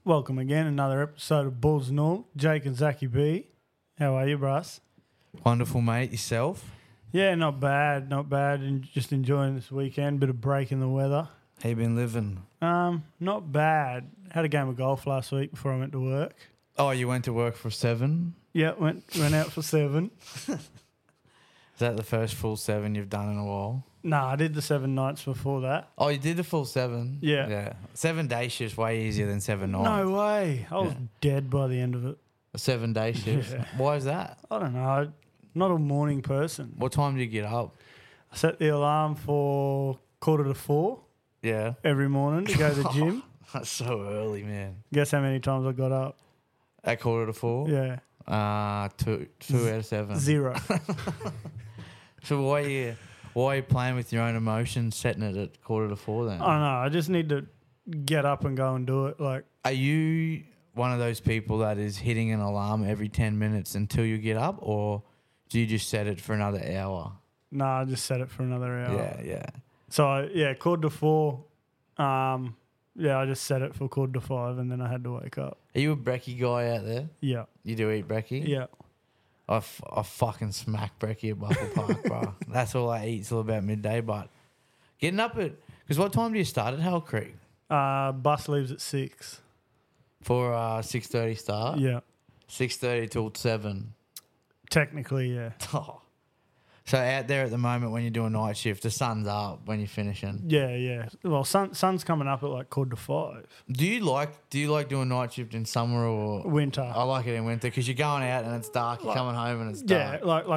Welcome again, another episode of Bulls Null. Jake and Zachy B. How are you, Bruss? Wonderful, mate. Yourself? Yeah, not bad, and just enjoying this weekend. Bit of break in the weather. How you been living? Not bad. Had a game of golf last week before I went to work. Oh, you went to work for 7? Yeah, went out for 7. Is that the first full 7 you've done in a while? Nah, I did the 7 nights before that. Oh, you did the full 7? Yeah. 7 day shift's way easier than 7 nights. No way. I was dead by the end of it. A 7 day shift? Yeah. Why is that? I don't know. I'm not a morning person. What time do you get up? I set the alarm for 3:45 Yeah. every morning to go to the gym. That's so early, man. Guess how many times I got up? At 3:45? Yeah. Two out of 7. 0. So why are you playing with your own emotions, setting it at 3:45 then? I don't know. I just need to get up and go and do it. Like, Are you one of those people that is hitting an alarm every 10 minutes until you get up, or do you just set it for another hour? nah, I just set it for another hour. Yeah. So, 3:45. I just set it for 4:45 and then I had to wake up. Are you a brekkie guy out there? Yeah. You do eat brekkie? Yeah. I fucking smack brekkie at Buckle Park, bro. That's all I eat till about midday. But getting up at... Because what time do you start at Hell Creek? Bus leaves at 6. For 6:30 start? Yeah. 6:30 till 7. Technically, yeah. Oh. So out there at the moment when you're doing night shift, the sun's up when you're finishing. Yeah. Well, sun's coming up at like 4:45. Do you like doing night shift in summer or Winter. I like it in winter because you're going out and it's dark. You're coming home and it's dark. Yeah, like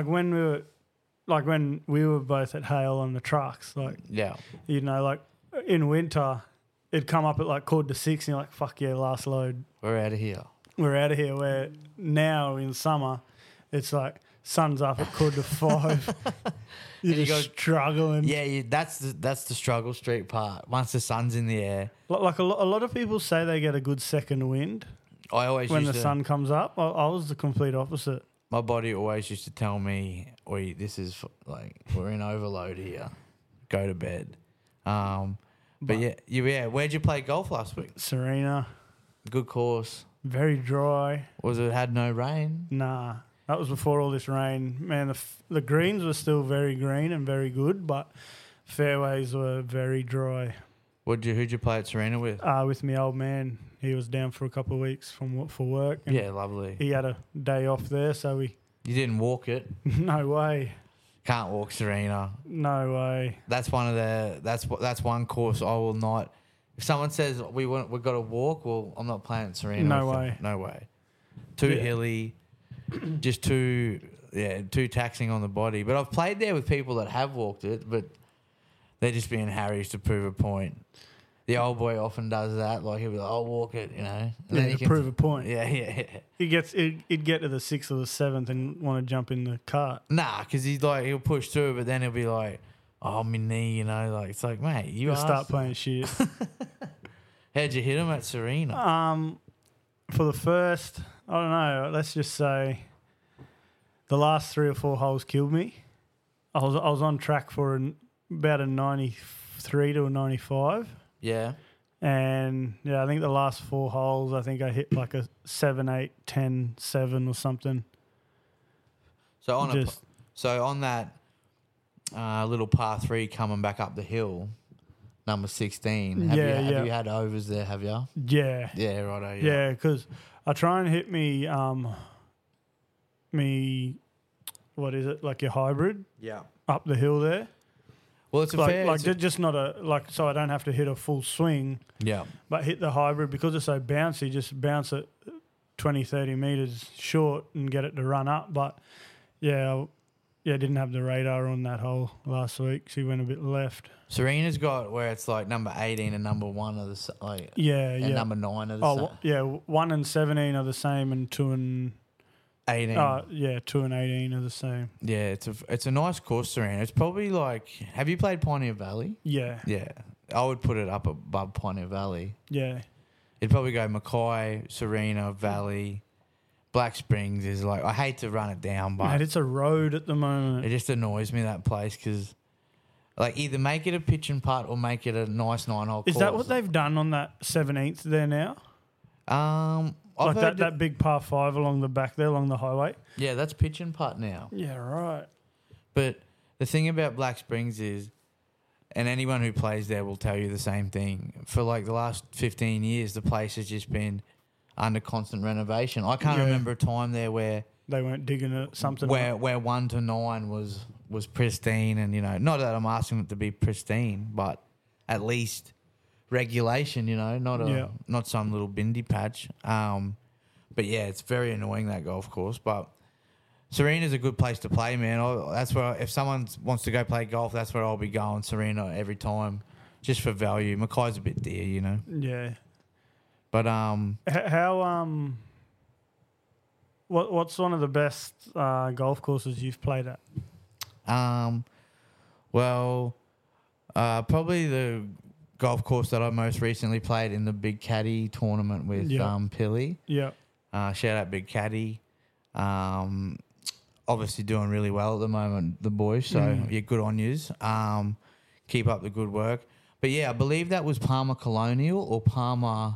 when we were both at Hale on the trucks, like, Yeah. you know, like in winter, it'd come up at like 5:45 and you're like, fuck yeah, last load. We're out of here. We're out of here. Where now in summer, it's like sun's up at 5:45. You're And you just struggling. Yeah, that's the struggle street part. Once the sun's in the air, Like a lot of people say they get a good second wind I always when used the to, sun comes up. I was the complete opposite. my body always used to tell me, "Oi, this is like we're in overload here. Go to bed." But where'd you play golf last week? Serena, Good course. very dry. Was it had no rain? Nah, that was before all this rain. Man, the greens were still very green and very good, but fairways were very dry. Who'd you play at Serena with? With my old man, he was down for a couple of weeks for work. And Yeah, lovely. he had a day off there, so we. You didn't walk it. No way, Can't walk Serena. no way. That's that's one course I will not. If someone says we've got to walk, well, I'm not playing at Serena. No with them. way. No way. Too Yeah. hilly, just too taxing on the body. But I've played there with people that have walked it, but they're just being Harrys to prove a point. The old boy often does that. Like he'll be like, "I'll walk it," you know. And Yeah, then to prove a point. Yeah. He'd get to the 6th or the 7th and want to jump in the cart. Nah, because he'll push through, but then he'll be like, "Oh, my knee," you know. Like it's like, mate, you He'll start asked. playing shit. How'd you hit him at Serena? For the first, I don't know, let's just say the last 3 or 4 holes killed me. I was on track for about a 93 to a 95. Yeah. And, I think the last 4 holes, I think I hit like a 7, 8, 10, 7 or something. So on Just- on that little par 3 coming back up the hill, number 16. Have you had overs there? Have you? Yeah. Yeah, righto. Yeah, because I try and hit me, what is it, like your hybrid Yeah. up the hill there. Well, it's a fair. Just not so I don't have to hit a full swing, yeah. but hit the hybrid because it's so bouncy, just bounce it 20, 30 metres short and get it to run up. But, didn't have the radar on that hole last week. She went a bit left. Serena's got where it's like number 18 and number 1 are the like. Yeah, and number 9 are the same. 1 and 17 are the same and 2 and... 18. 2 and 18 are the same. Yeah, it's a nice course, Serena. It's probably like. Have you played Pioneer Valley? Yeah. Yeah, I would put it up above Pioneer Valley. Yeah. It'd probably go Mackay, Serena, Valley, Black Springs is like. I hate to run it down, but Mate, it's a road at the moment. it just annoys me that place because, like, either make it a pitch and putt or make it a nice 9-hole course. Is that what they've done on that 17th there now? I've Like heard that big par 5 along the back there, along the highway. yeah, that's pitch and putt now. Yeah, right. But the thing about Black Springs is, and anyone who plays there will tell you the same thing. For like the last 15 years, the place has just been under constant renovation. I can't remember a time there where They weren't digging it, something. where 1 to 9 was pristine, and not that I'm asking it to be pristine, but at least regulation. Not some little bindi patch. But yeah, it's very annoying, that golf course. But Serena's a good place to play, man. That's where, if someone wants to go play golf, that's where I'll be going. Serena every time, just for value. Mackay's a bit dear, Yeah. But How what's one of the best golf courses you've played at? Well, probably the golf course that I most recently played in the Big Caddy tournament with Pilly. Yeah. Shout out Big Caddy. Obviously doing really well at the moment, the boys. So yeah, good on yous. Keep up the good work. But yeah, I believe that was Palmer Colonial or Palmer.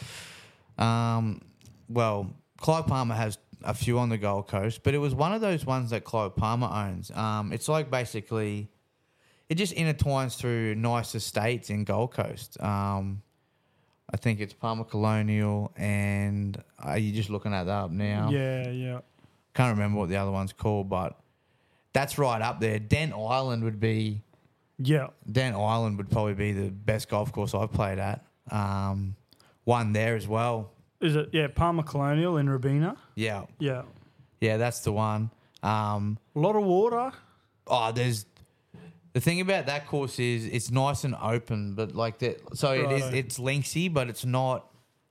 Well, Clive Palmer has a few on the Gold Coast, but it was one of those ones that Clive Palmer owns. It's like basically, it just intertwines through nice estates in Gold Coast. I think it's Palmer Colonial, and are you just looking at that up now? Yeah. Can't remember what the other one's called, but that's right up there. Dent Island would probably be the best golf course I've played at. One there as well. Is it? Yeah, Palmer Colonial in Robina. Yeah. Yeah. Yeah, that's the one. A lot of water. There's the thing about that course is it's nice and open, but like that. So it's lengthy, but it's not.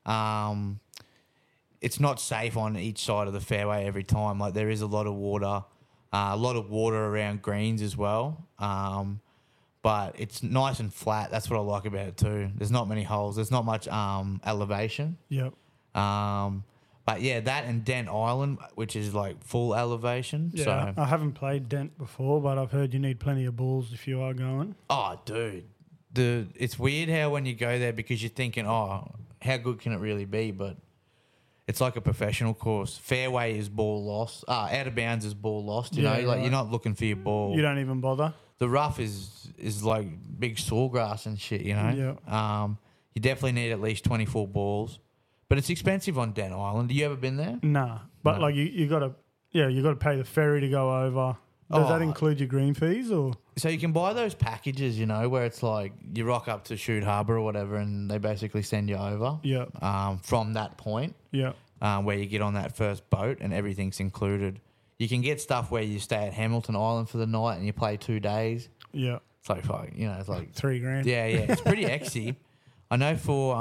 It's not safe on each side of the fairway every time. Like there is a lot of water around greens as well. But it's nice and flat. That's what I like about it too. There's not many holes. There's not much elevation. Yep. But yeah, that and Dent Island, which is like full elevation. Yeah, So I haven't played Dent before, but I've heard you need plenty of balls if you are going. oh, dude, it's weird how when you go there because you're thinking, oh, how good can it really be? But it's like a professional course. Fairway is ball lost. Out of bounds is ball lost. You know, like right. you're not looking for your ball. You don't even bother. The rough is like big sawgrass and shit. You know. Yeah. You definitely need at least 24 balls, but it's expensive on Dent Island. Have you ever been there? Nah, but No. like you got to pay the ferry to go over. Does that include your green fees or? So you can buy those packages, where it's like you rock up to Shoot Harbour or whatever, and they basically send you over. Yeah. From that point. Yeah. Where you get on that first boat and everything's included. You can get stuff where you stay at Hamilton Island for the night and you play 2 days. Yeah. It's like fuck, it's like $3,000. Yeah, it's pretty exy. I know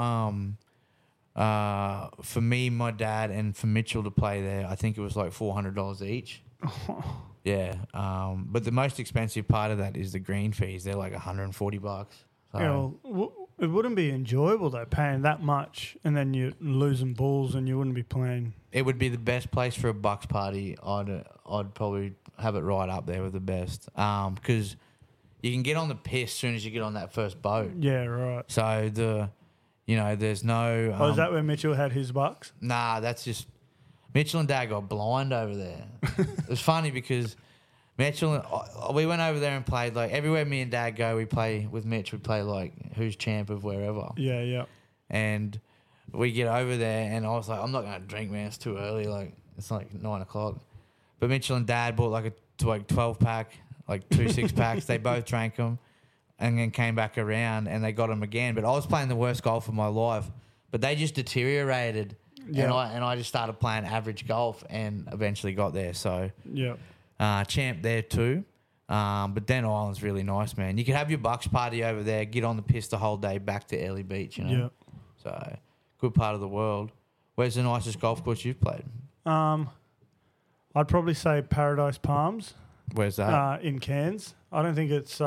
for me, my dad, and for Mitchell to play there, I think it was like $400 each. Yeah. But the most expensive part of that is the green fees. They're like $140. So. Yeah, well, it wouldn't be enjoyable though, paying that much and then you're losing balls and you wouldn't be playing. It would be the best place for a Bucks party. I'd probably have it right up there with the best. Because you can get on the piss as soon as you get on that first boat. Yeah, right. So there's no. Is that where Mitchell had his bucks? Nah, that's just Mitchell and Dad got blind over there. It was funny because we went over there and played like everywhere me and Dad go. We play with Mitch. We play like who's champ of wherever. Yeah, yeah. And we get over there, and I was like, I'm not going to drink, man. It's too early. Like it's like 9 o'clock. But Mitchell and Dad bought like a 12-pack, like 2 6-packs. They both drank them, and then came back around and they got them again. But I was playing the worst golf of my life. But they just deteriorated, and I just started playing average golf, and eventually got there. So yeah. Champ there too. But Dent Island's really nice, man. You can have your Bucks party over there, get on the piss the whole day back to Early Beach, Yeah. So, good part of the world. Where's the nicest golf course you've played? I'd probably say Paradise Palms. Where's that? In Cairns. I don't think it's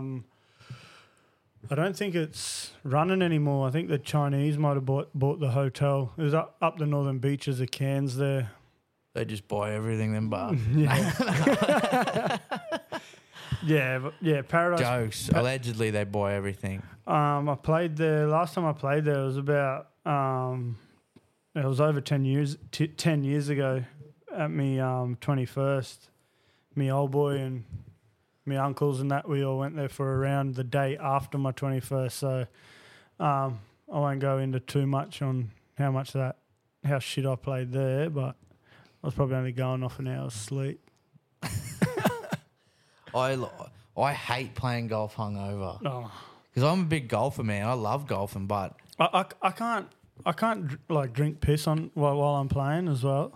running anymore. I think the Chinese might have bought the hotel. It was up the northern beaches of Cairns there. They just buy everything then, bar. Yeah, Paradise. Jokes. Allegedly, they buy everything. I played there. Last time I played there, it was about it was over 10 years ago at me 21st. Me old boy and me uncles and that, we all went there for a round the day after my 21st. So I won't go into too much on how shit I played there, but I was probably only going off an hour's sleep. I hate playing golf hungover Oh. because I'm a big golfer, man. I love golfing, but I can't like drink piss on while I'm playing as well.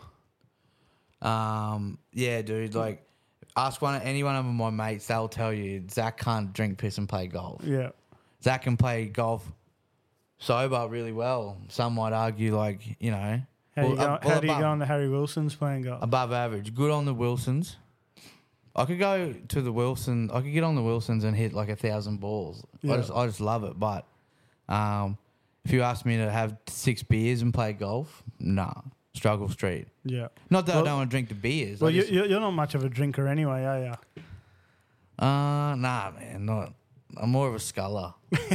yeah, dude. Like, ask any one of my mates, they'll tell you Zach can't drink piss and play golf. Yeah. Zach can play golf sober really well. Some might argue, like, you know, How do you go on the Harry Wilson's playing golf? above average. Good on the Wilsons. I could go to the Wilson. I could get on the Wilsons and hit like 1,000 balls. Yeah. I just love it. But if you ask me to have 6 beers and play golf, nah, struggle street. Yeah. Not that I don't want to drink the beers. Well, you're not much of a drinker anyway, are you? Nah, man, not. I'm more of a sculler.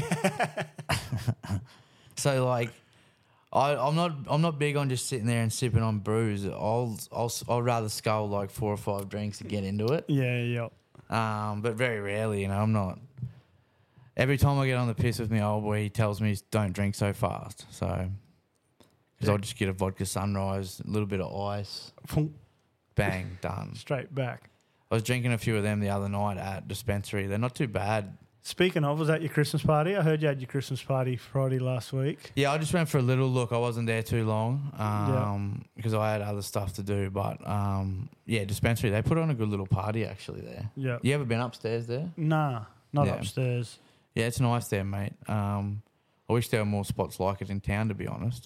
So like, I'm not big on just sitting there and sipping on brews. I'll rather scull like 4 or 5 drinks to get into it. Yeah. But very rarely, you know, I'm not. Every time I get on the piss with my old boy, he tells me don't drink so fast. So, because I'll just get a vodka sunrise, a little bit of ice, bang, done. Straight back. I was drinking a few of them the other night at dispensary. They're not too bad. Speaking of, was that your Christmas party? I heard you had your Christmas party Friday last week. Yeah, I just went for a little look. I wasn't there too long because I had other stuff to do. But, yeah, dispensary, they put on a good little party actually there. Yeah. You ever been upstairs there? Nah, not Yeah. upstairs. Yeah, it's nice there, mate. I wish there were more spots like it in town, to be honest.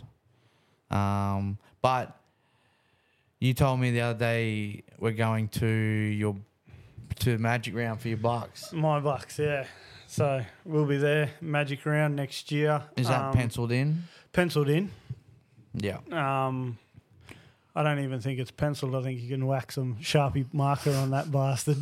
But you told me the other day we're going to Magic Round for your Bucks. My Bucks, yeah. So we'll be there, Magic Round next year. Is that penciled in? Penciled in. Yeah. I don't even think it's penciled. I think you can whack some Sharpie marker on that bastard.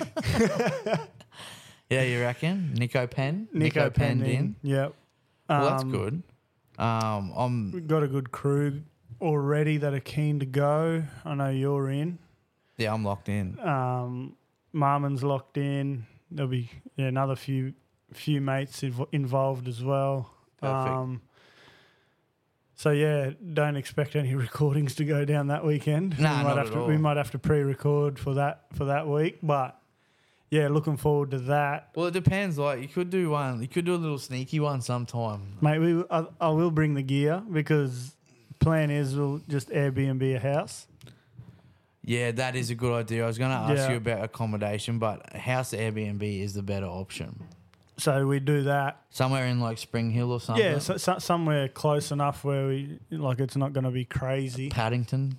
Yeah, you reckon? Nico Pen? Nico penned in. Yep. Well, that's good. We've got a good crew already that are keen to go. I know you're in. Yeah, I'm locked in. Marmon's locked in. There'll be another few mates involved as well. Perfect. So yeah, don't expect any recordings to go down that weekend. Nah, not at all. We might have to pre-record for that week, but yeah, looking forward to that. Well, it depends. Like, you could do one. You could do a little sneaky one sometime. Mate, I will bring the gear because plan is we'll just Airbnb a house. Yeah, that is a good idea. I was going to ask Yeah. you about accommodation, but house Airbnb is the better option. So we do that. Somewhere in like Spring Hill or something. Yeah, so somewhere close enough where it's not going to be crazy. Paddington.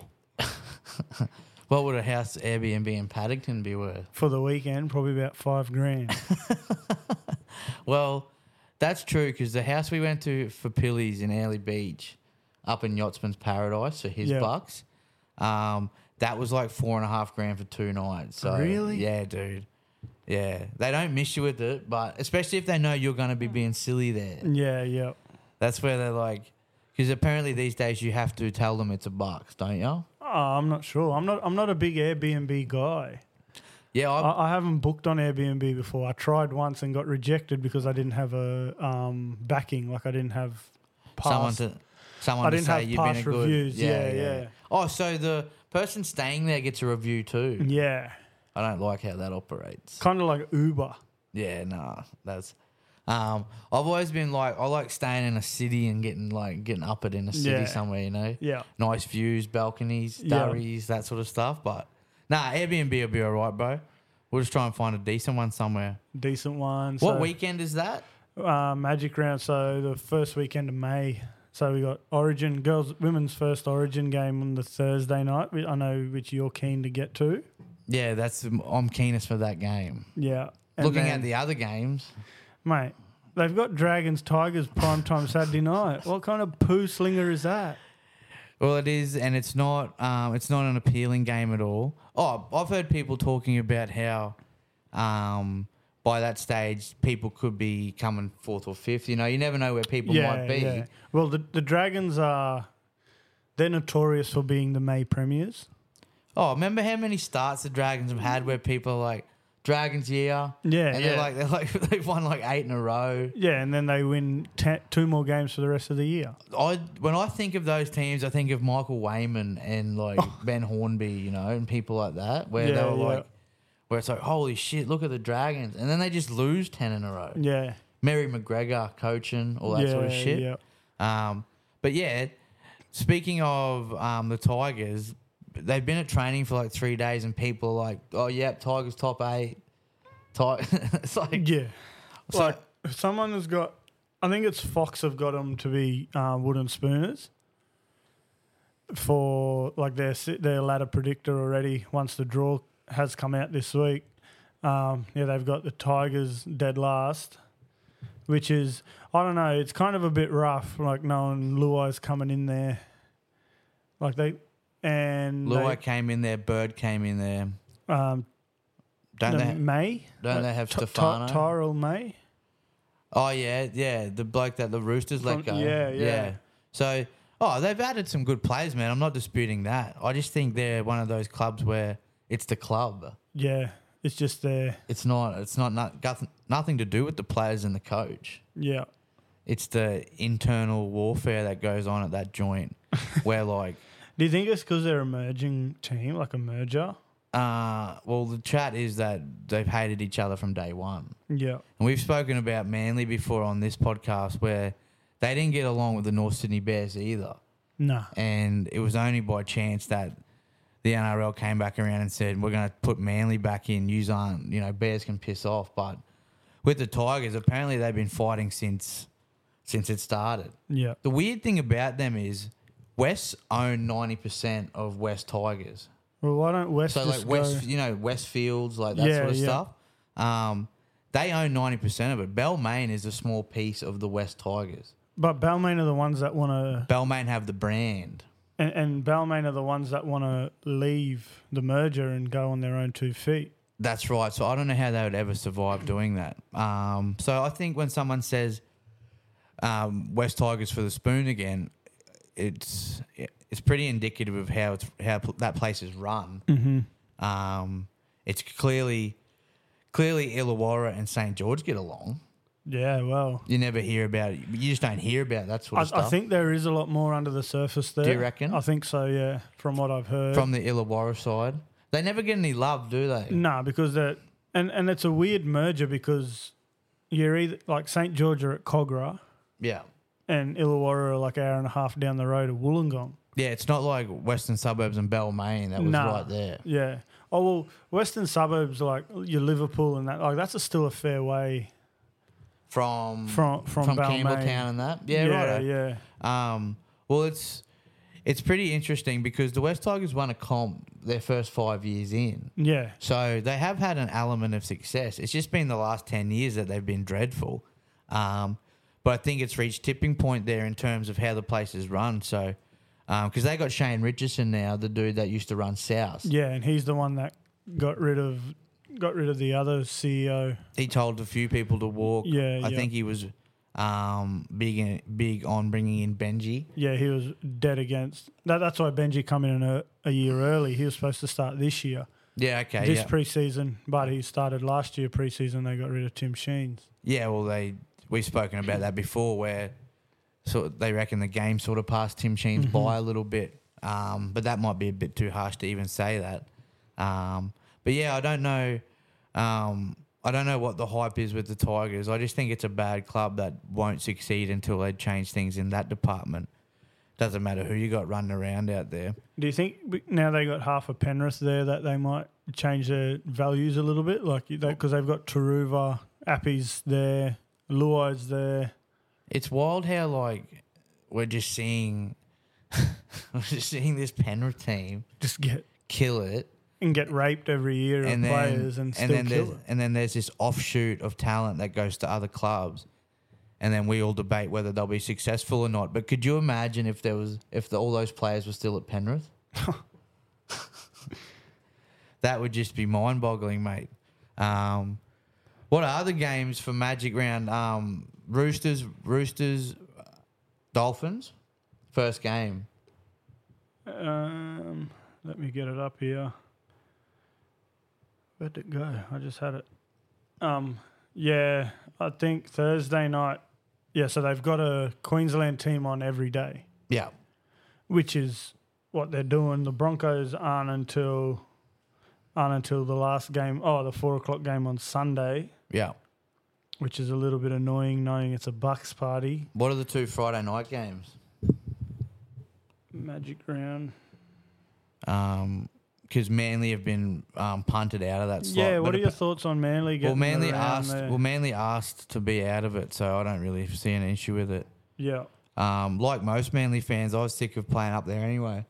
What would a house Airbnb in Paddington be worth? For the weekend, probably about $5,000. Well, that's true because the house we went to for Pillies in Airlie Beach, up in Yachtsman's Paradise for his Yeah. bucks, that was like $4,500 for 2 nights. So, Really? Yeah, dude. Yeah, they don't miss you with it, but especially if they know you're going to be being silly there. Yeah. That's where they're like, because apparently these days you have to tell them it's $1, don't you? Oh, I'm not sure. I'm not a big Airbnb guy. Yeah, I haven't booked on Airbnb before. I tried once and got rejected because I didn't have a backing. Like I didn't have past. someone I to didn't say have you've been past a good reviews. Yeah. Oh, so the person staying there gets a review too. Yeah. I don't like how that operates. Kind of like Uber. Yeah, nah, that's. I've always been like, I like staying in a city and getting up it in a city Yeah. somewhere, you know. Yeah. Nice views, balconies, Yeah. durries, that sort of stuff. But nah, Airbnb will be all right, bro. We'll just try and find a decent one somewhere. Decent one. What So, weekend is that? Magic Round. So the first weekend of May. So we got Origin, women's first Origin game on the Thursday night. I know which you're keen to get to. Yeah, I'm keenest for that game. Yeah. And Looking then- at the other games, Mate, they've got Dragons Tigers primetime Saturday night. What kind of poo slinger is that? well, it is, and it's not an appealing game at all. Oh, I've heard people talking about how, by that stage, people could be coming 4th or 5th. You know, you never know where people might be. Yeah. Well, the Dragons are they're notorious for being the May premiers. Oh, remember how many starts the Dragons have had where people are like, Dragons year? Yeah, And they've won like 8 in a row. Yeah, and then they win 2 more games for the rest of the year. When I think of those teams, I think of Michael Wayman and like Ben Hornby, you know, and people like that, where they were like, where it's like, holy shit, look at the Dragons. And then they just lose 10 in a row. Yeah. Mary McGregor coaching, all that sort of shit. Yeah. But yeah, speaking of the Tigers, they've been at training for like 3 days and people are like, oh, yep, Tigers top 8. It's like... Yeah. So, Like, someone has got... I think it's Fox have got them to be wooden spooners for like their ladder predictor already once the draw has come out this week. They've got the Tigers dead last, which is, I don't know, it's kind of a bit rough, like knowing Luai's coming in there. Like Luai came in there, Bird came in there. Don't May? Don't they have Stefano? Tyrell May? Oh, yeah, the bloke that the Roosters let go. Yeah. So, they've added some good players, man. I'm not disputing that. I just think they're one of those clubs where it's the club. Yeah, it's just there. It's nothing to do with the players and the coach. Yeah. It's the internal warfare that goes on at that joint where, like... Do you think it's because they're a merging team, like a merger? Well, the chat is that they've hated each other from day one. Yeah. And we've spoken about Manly before on this podcast where they didn't get along with the North Sydney Bears either. Nah. And it was only by chance that the NRL came back around and said, we're going to put Manly back in. Bears can piss off. But with the Tigers, apparently they've been fighting since it started. Yeah. The weird thing about them is West own 90% of West Tigers. Well, why don't West just Westfields, like that sort of stuff. They own 90% of it. Balmain is a small piece of the West Tigers. But Balmain are the ones that want to... Balmain have the brand. And Balmain are the ones that want to leave the merger and go on their own 2 feet. That's right. So I don't know how they would ever survive doing that. So I think when someone says West Tigers for the spoon again, it's pretty indicative of how that place is run. Mm-hmm. It's clearly Illawarra and St. George get along. Yeah, well. You never hear about it. You just don't hear about that sort of stuff. I think there is a lot more under the surface there. Do you reckon? I think so, yeah, from what I've heard. From the Illawarra side? They never get any love, do they? No, because they're... And it's a weird merger because you're either... Like St. George are at Cogra. Yeah. And Illawarra are like an hour and a half down the road at Wollongong. Yeah, it's not like Western Suburbs and Balmain. That was right there. Yeah. Oh, well, Western Suburbs, like your Liverpool and that, like that's still a fair way... From Balmain. Campbelltown and that? Yeah, right. Yeah. Well, it's pretty interesting because the West Tigers won a comp their first 5 years in. Yeah. So they have had an element of success. It's just been the last 10 years that they've been dreadful. But I think it's reached tipping point there in terms of how the place is run. So, because they got Shane Richardson now, the dude that used to run South. Yeah, and he's the one that got rid of the other CEO. He told a few people to walk. Yeah, I think he was big on bringing in Benji. Yeah, he was dead against that. That's why Benji come in a year early. He was supposed to start this year. Yeah, okay. This preseason, but he started last year preseason. They got rid of Tim Sheens. Yeah, well, we've spoken about that before, where they reckon the game sort of passed Tim Sheens by a little bit. But that might be a bit too harsh to even say that. But yeah, I don't know. I don't know what the hype is with the Tigers. I just think it's a bad club that won't succeed until they change things in that department. Doesn't matter who you got running around out there. Do you think now they got half a Penrith there that they might change their values a little bit? Like because they've got Taruva, Appy's there, Luai's there. It's wild how we're just seeing this Penrith team just kill it. And get raped every year of players and still kill it. And then there's this offshoot of talent that goes to other clubs. And then we all debate whether they'll be successful or not. But could you imagine if all those players were still at Penrith? That would just be mind-boggling, mate. What are the games for Magic Round? Roosters, Dolphins, first game. Let me get it up here. Where'd it go? I just had it. Yeah, I think Thursday night. Yeah, so they've got a Queensland team on every day, Yeah. which is what they're doing. The Broncos aren't until the last game. Oh, the 4:00 game on Sunday, Yeah. which is a little bit annoying knowing it's a Bucks party. What are the 2 Friday night games? Magic round. Because Manly have been punted out of that slot. Yeah, what But are your thoughts on Manly getting Manly around asked. there? Well, Manly asked to be out of it, so I don't really see an issue with it. Yeah. Like most Manly fans, I was sick of playing up there anyway.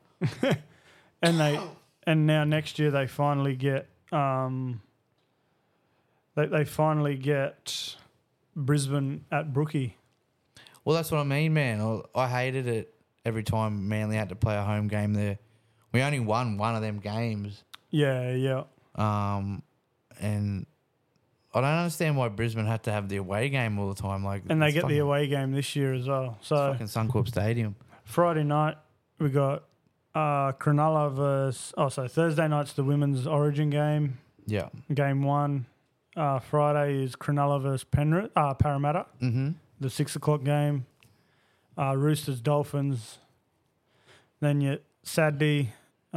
And now next year they finally get they finally get Brisbane at Brookie. Well, that's what I mean, man. I hated it every time Manly had to play a home game there. We only won one of them games. Yeah. And I don't understand why Brisbane had to have the away game all the time. Like, And they it's get the fucking- away game this year as well. So fucking Suncorp Stadium. Friday night we got Cronulla versus. Oh, so Thursday night's the women's Origin game, Yeah. game 1. Friday is Cronulla versus Parramatta, Mm-hmm. the 6:00 game. Roosters Dolphins. Then you Saturday,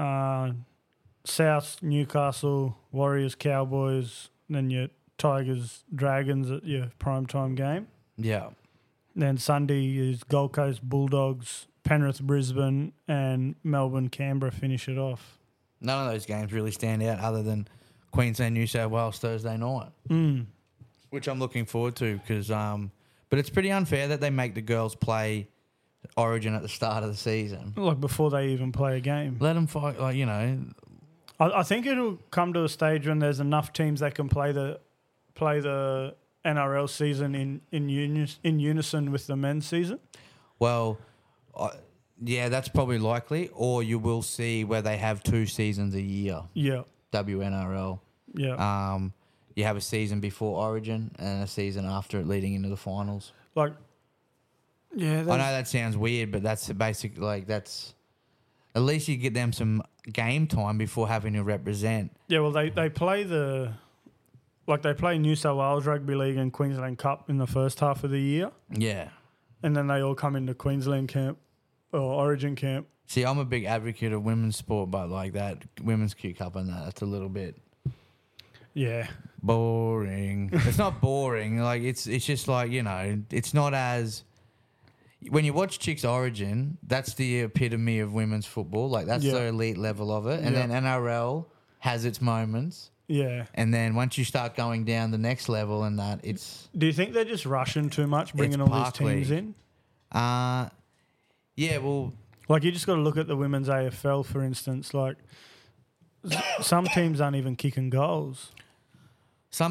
South Newcastle Warriors Cowboys. Then your Tigers Dragons at your primetime game. Yeah. Then Sunday is Gold Coast Bulldogs, Penrith Brisbane, and Melbourne Canberra finish it off. None of those games really stand out other than Queensland New South Wales Thursday night, which I'm looking forward to because but it's pretty unfair that they make the girls play Origin at the start of the season. Like before they even play a game. Let them fight, like, you know. I think it'll come to a stage when there's enough teams that can play the NRL season in unison with the men's season. Well, yeah, that's probably likely. Or you will see where they have 2 seasons a year. Yeah. WNRL. Yeah. You have a season before Origin and a season after it, leading into the finals. Like, yeah. I know that sounds weird, but that's basic. Like, that's at least you get them some game time before having to represent. Yeah. Well, they play they play New South Wales Rugby League and Queensland Cup in the first half of the year, Yeah. and then they all come into Queensland camp or Origin camp. See, I'm a big advocate of women's sport, but like that women's Q Cup and that's a little bit Yeah. boring. It's not boring. Like it's just like, you know, it's not as when you watch Chicks Origin, that's the epitome of women's football. Like that's the elite level of it. And then NRL has its moments. Yeah. And then once you start going down the next level and that, it's Do you think they're just rushing too much, bringing all these teams in? yeah, well, Like, you just got to look at the women's AFL, for instance. Like, some teams aren't even kicking goals. some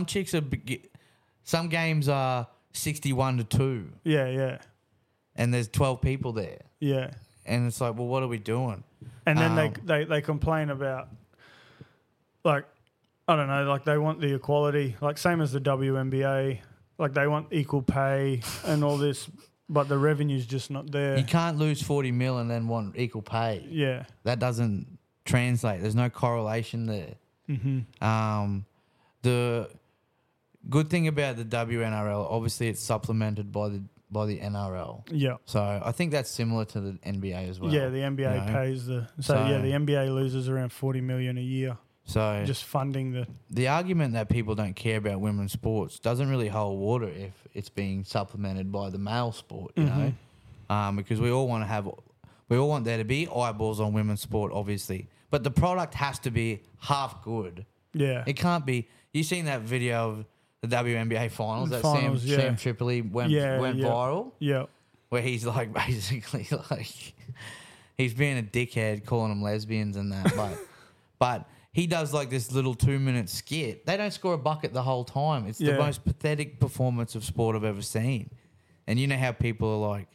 games are 61-2 Yeah. and there's 12 people there. Yeah. And it's like, well, what are we doing? And then they complain about, like, I don't know, like they want the equality, like same as the WNBA, like they want equal pay and all this, but the revenue's just not there. You can't lose 40 mil and then want equal pay. Yeah. That doesn't translate. There's no correlation there. Mm-hmm. The good thing about the WNRL, obviously, it's supplemented by the NRL. Yeah. So I think that's similar to the NBA as well. Yeah, the NBA you know? pays the... So, the NBA loses around $40 million a year. So Just funding the argument that people don't care about women's sports doesn't really hold water if it's being supplemented by the male sport, you know, because we all want there to be eyeballs on women's sport, obviously, but the product has to be half good. Yeah. It can't be. You seen that video of the WNBA finals that Finals, Sam Tripoli went viral, Yeah. where he's like basically like he's being a dickhead, calling them lesbians and that, but. He does like this little 2-minute skit. They don't score a bucket the whole time. It's the most pathetic performance of sport I've ever seen. And you know how people are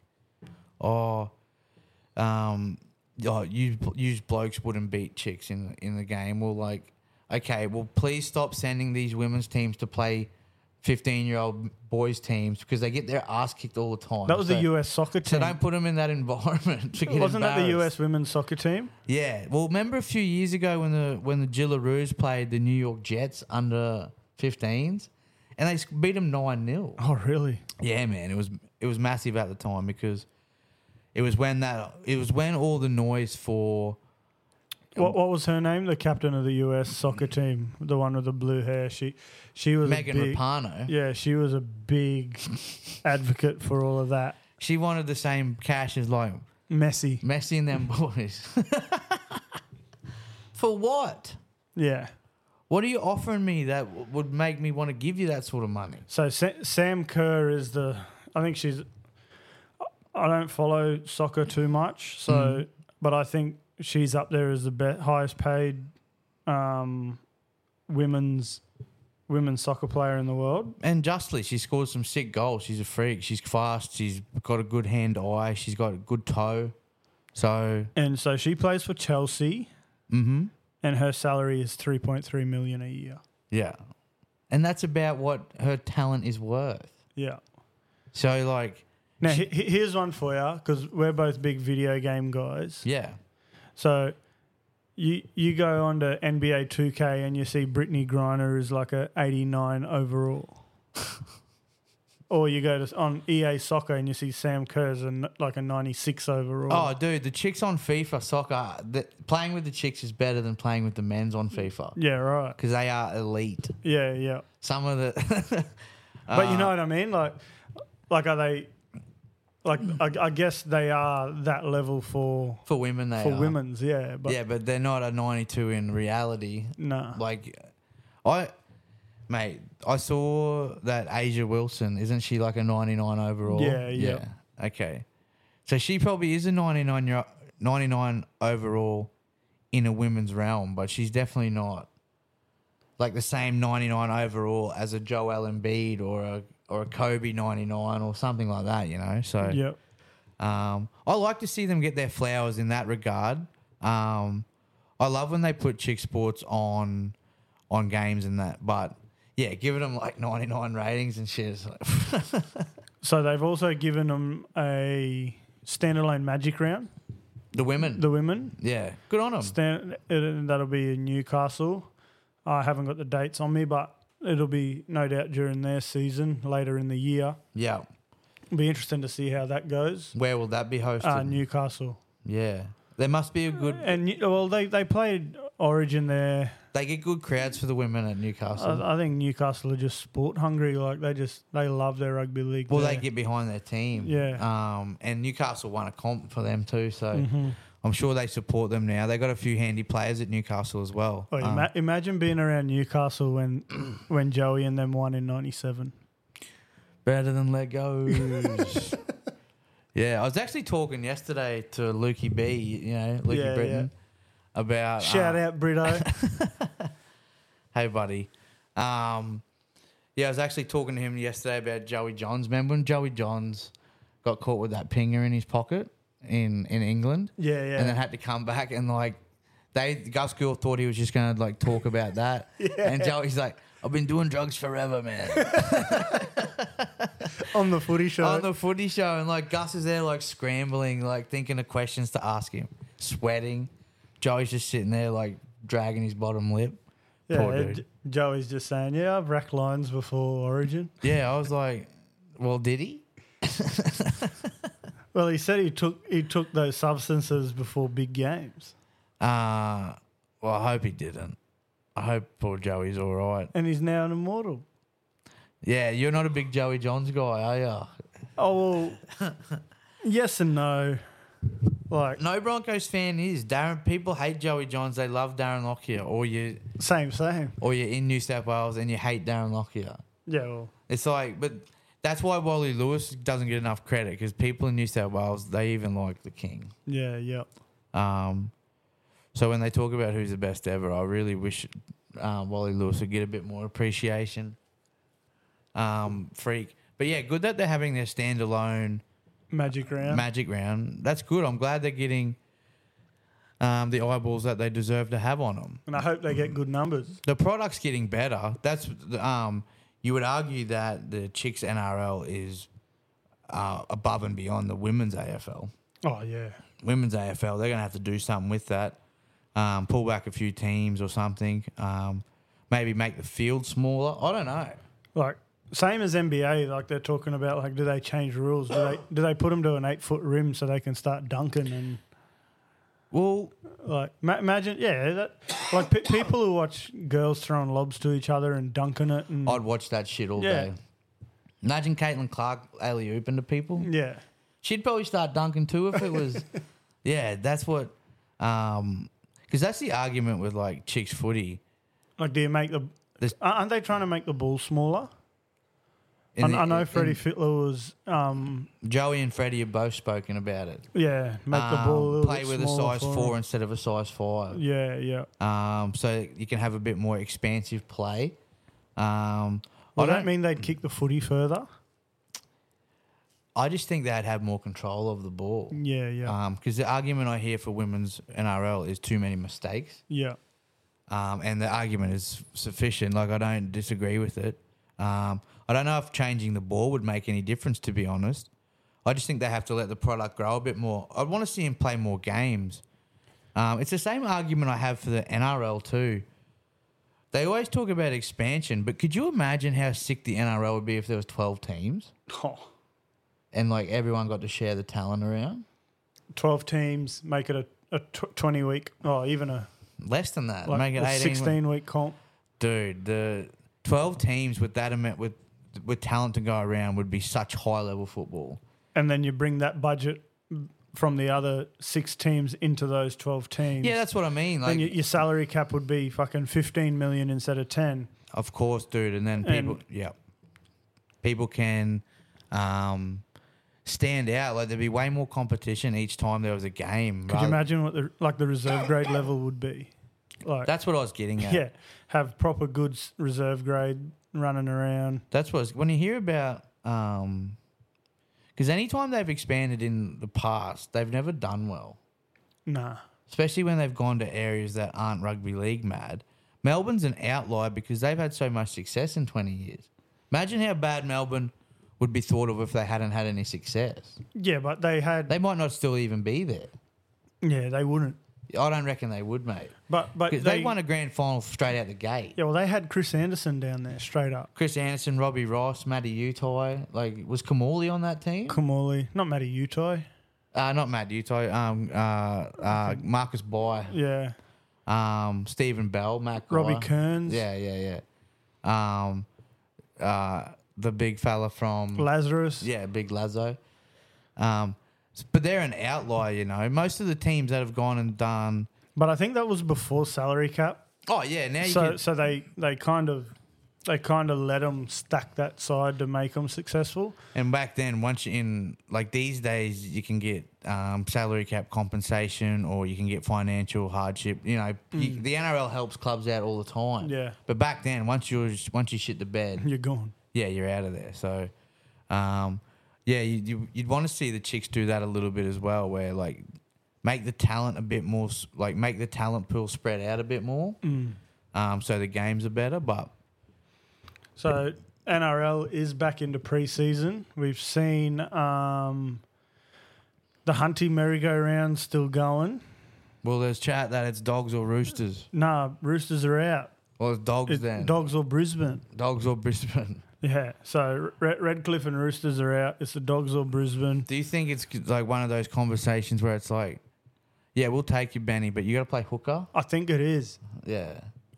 like, you blokes wouldn't beat chicks in the game. Well, like, okay, well, please stop sending these women's teams to play 15-year-old boys teams because they get their ass kicked all the time. That was So- the US soccer So team. don't put them in that environment to get Wasn't that the embarrassed. US women's soccer team? Yeah. Well, remember a few years ago when the Gillaroos played the New York Jets under 15s, and they beat them 9-0. Oh, really? Yeah, man. It was massive at the time because it was when all the noise for What was her name? The captain of the US soccer team, the one with the blue hair. She was Megan a big, Rapinoe. Yeah, she was a big advocate for all of that. She wanted the same cash as like Messi. Messi and them boys. For what? Yeah. What are you offering me that would make me want to give you that sort of money? So Sam Kerr is I think she's. I don't follow soccer too much, so but I think she's up there as the highest paid women's soccer player in the world. And justly, she scored some sick goals. She's a freak. She's fast. She's got a good hand-eye. She's got a good toe. So, And so she plays for Chelsea, and her salary is $3.3 million a year. yeah. And that's about what her talent is worth. Yeah. So, like, Now here's one for you because we're both big video game guys. yeah. So you go on to NBA 2K and you see Brittany Griner is like a 89 overall. Or you go on EA Soccer and you see Sam Kerr's like a 96 overall. Oh, dude, the chicks on FIFA soccer, playing with the chicks is better than playing with the men's on FIFA Yeah, right. because they are elite. Yeah, yeah. Some of the... But you know what I mean? Like are they... Like I guess they are that level for women, they are. women's, yeah. But Yeah, but they're not a 92 in reality. no. Like, I saw that Asia Wilson, isn't she like a 99 overall? Yeah. Okay. So she probably is a 99 overall in a women's realm, but she's definitely not like the same 99 overall as a Joel Embiid or a Kobe 99 or something like that, you know? So Yep. I like to see them get their flowers in that regard. I love when they put chick sports on games and that, but yeah, giving them like 99 ratings and shit. Is like So they've also given them a standalone Magic round. the women. The women. Yeah, good on them. That'll be in Newcastle. I haven't got the dates on me, but it'll be no doubt during their season later in the year. Yeah. It'll be interesting to see how that goes. Where will that be hosted? Newcastle. Yeah. There must be a good... And they played Origin there. They get good crowds for the women at Newcastle. I think Newcastle are just sport hungry. Like they love their rugby league. Well, there. they get behind their team. Yeah. And Newcastle won a comp for them too, so Mm-hmm. I'm sure they support them now. They got a few handy players at Newcastle as well. Oh, imagine being around Newcastle when Joey and them won in '97. Better than Legos. Yeah, I was actually talking yesterday to Lukey B, you know, Lukey Britton, about... Shout out, Brito. Hey, buddy. Yeah, I was actually talking to him yesterday about Joey Johns. Remember when Joey Johns got caught with that pinger in his pocket in England? Yeah. And then had to come back and, like, Gus Gould thought he was just going to, like, talk about that. And Joey's like, I've been doing drugs forever, man. On the footy show. On the footy show. And, like, Gus is there, like, scrambling, like, thinking of questions to ask him. Sweating. Joey's just sitting there, like, dragging his bottom lip. Poor dude. Joey's just saying, yeah, I've racked lines before Origin. Yeah, I was like, well, did he? Well, he said he took those substances before big games. Well, I hope he didn't. I hope poor Joey's all right. And he's now an immortal. Yeah, you're not a big Joey Johns guy, are you? Oh, well, yes and no. Like No Broncos fan is. People hate Joey Johns. They love Darren Lockyer. Or you're in New South Wales and you hate Darren Lockyer. Yeah, well. It's like, but that's why Wally Lewis doesn't get enough credit because people in New South Wales, they even like the King. Yeah, yep. So when they talk about who's the best ever, I really wish Wally Lewis would get a bit more appreciation. Freak. But yeah, good that they're having their standalone Magic round. That's good. I'm glad they're getting the eyeballs that they deserve to have on them. And I hope they get good numbers. The product's getting better. That's you would argue that the chicks NRL is above and beyond the women's AFL. Oh, yeah. Women's AFL, they're going to have to do something with that. Pull back a few teams or something. Maybe make the field smaller. I don't know. Like, same as NBA, like they're talking about, like, do they change rules? Do they put them to an 8-foot rim so they can start dunking and... Well, like, imagine, people who watch girls throwing lobs to each other and dunking it. And I'd watch that shit all day. Imagine Caitlin Clark alley-ooping to people. Yeah. She'd probably start dunking too if it was... Yeah, that's what... Because that's the argument with, like, chicks footy. Like, do you make the... Aren't they trying to make the ball smaller? I know Freddie Fittler was... Joey and Freddie have both spoken about it. Yeah, make the ball a little play bit with a smaller size 4 instead of a size 5. Yeah, yeah. So you can have a bit more expansive play. Would that mean they'd kick the footy further? I just think they'd have more control of the ball. Yeah, yeah. Because the argument I hear for women's NRL is too many mistakes. Yeah. And the argument is sufficient. Like, I don't disagree with it. I don't know if changing the ball would make any difference, to be honest. I just think they have to let the product grow a bit more. I'd want to see him play more games. It's the same argument I have for the NRL too. They always talk about expansion, but could you imagine how sick the NRL would be if there was 12 teams? Oh. And, like, everyone got to share the talent around? 12 teams, make it a 20-week, or even a... Less than that. Like Make it 18. 16-week comp. Dude, the 12 teams with that amount, with talent to go around would be such high-level football. And then you bring that budget from the other 6 teams into those 12 teams. Yeah, that's what I mean. Like, then your salary cap would be fucking 15 million instead of 10. Of course, dude. And then people can stand out. Like, there'd be way more competition each time there was a game. Could you imagine what the reserve grade level would be? Like, that's what I was getting at. Yeah, have proper good reserve grade running around. That's what when you hear about because anytime they've expanded in the past, they've never done well. Nah. Especially when they've gone to areas that aren't rugby league mad. Melbourne's an outlier because they've had so much success in 20 years. Imagine how bad Melbourne would be thought of if they hadn't had any success. Yeah, but they might not still even be there. Yeah, they wouldn't. I don't reckon they would, mate. But they won a grand final straight out the gate. Yeah, well, they had Chris Anderson down there straight up. Chris Anderson, Robbie Ross, Matty Utai. Like, was Kamali on that team? Kamali, not Matty Utai. Not Matt Utai. Marcus Bai. Yeah. Stephen Bell, Matt Guy. Robbie Kearns. Yeah. The big fella from Lazarus. Yeah, big Lazo. But they're an outlier, you know. Most of the teams that have gone and done. But I think that was before salary cap. Oh yeah, now so they kind of let them stack that side to make them successful. And back then, once you're in, like these days, you can get salary cap compensation or you can get financial hardship. You know, the NRL helps clubs out all the time. Yeah. But back then, once you shit the bed, you're gone. Yeah, you're out of there. So, you'd want to see the chicks do that a little bit as well, where like make the talent a bit more, like make the talent pool spread out a bit more, so the games are better. But so NRL is back into preseason. We've seen the Hunty merry-go-round still going. Well, there's chat that it's Dogs or Roosters. Nah, Roosters are out. Well, it's Dogs then. Dogs or Brisbane. Dogs or Brisbane. Yeah, so Redcliffe and Roosters are out. It's the Dogs or Brisbane. Do you think it's like one of those conversations where it's like, yeah, we'll take you, Benny, but you got to play hooker? I think it is. Yeah.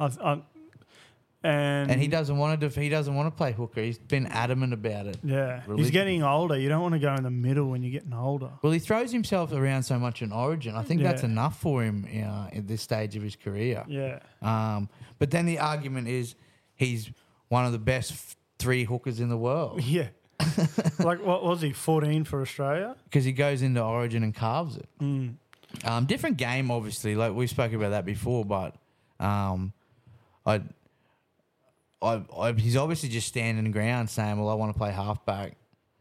And he doesn't want to. He doesn't want to play hooker. He's been adamant about it. Yeah, he's getting older. You don't want to go in the middle when you're getting older. Well, he throws himself around so much in Origin. I think that's enough for him at this stage of his career. Yeah. But then the argument is he's one of the best 3 hookers in the world. Yeah. Like, what was he, 14 for Australia? Because he goes into Origin and carves it. Different game, obviously. Like, we spoke about that before, but he's obviously just standing ground saying, well, I want to play halfback.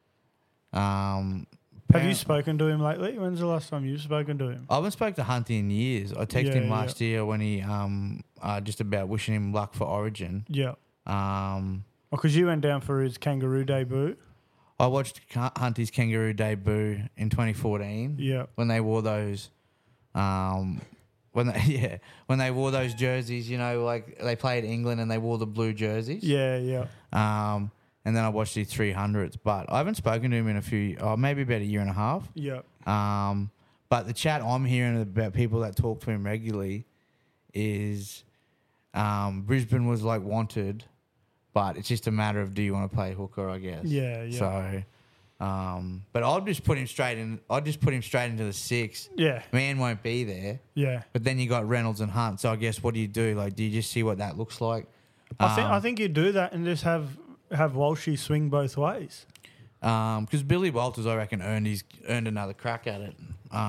Have you spoken to him lately? When's the last time you've spoken to him? I haven't spoken to Hunty in years. I texted him last year when he just about wishing him luck for Origin. Yeah. Because you went down for his kangaroo debut. I watched Hunty's kangaroo debut in 2014. Yeah. When they wore those, when they wore those jerseys, you know, like they played England and they wore the blue jerseys. Yeah, yeah. And then I watched his 300s, but I haven't spoken to him in maybe about a year and a half. Yeah. But the chat I'm hearing about people that talk to him regularly is Brisbane was like wanted, but it's just a matter of do you want to play hooker, I guess. Yeah, yeah. So, but I'd just put him straight in. I'd just put him straight into the 6. Yeah. Man won't be there. Yeah. But then you got Reynolds and Hunt. So I guess what do you do? Like, do you just see what that looks like? I think you do that and just have Walshy swing both ways. Because Billy Walters, I reckon, earned another crack at it.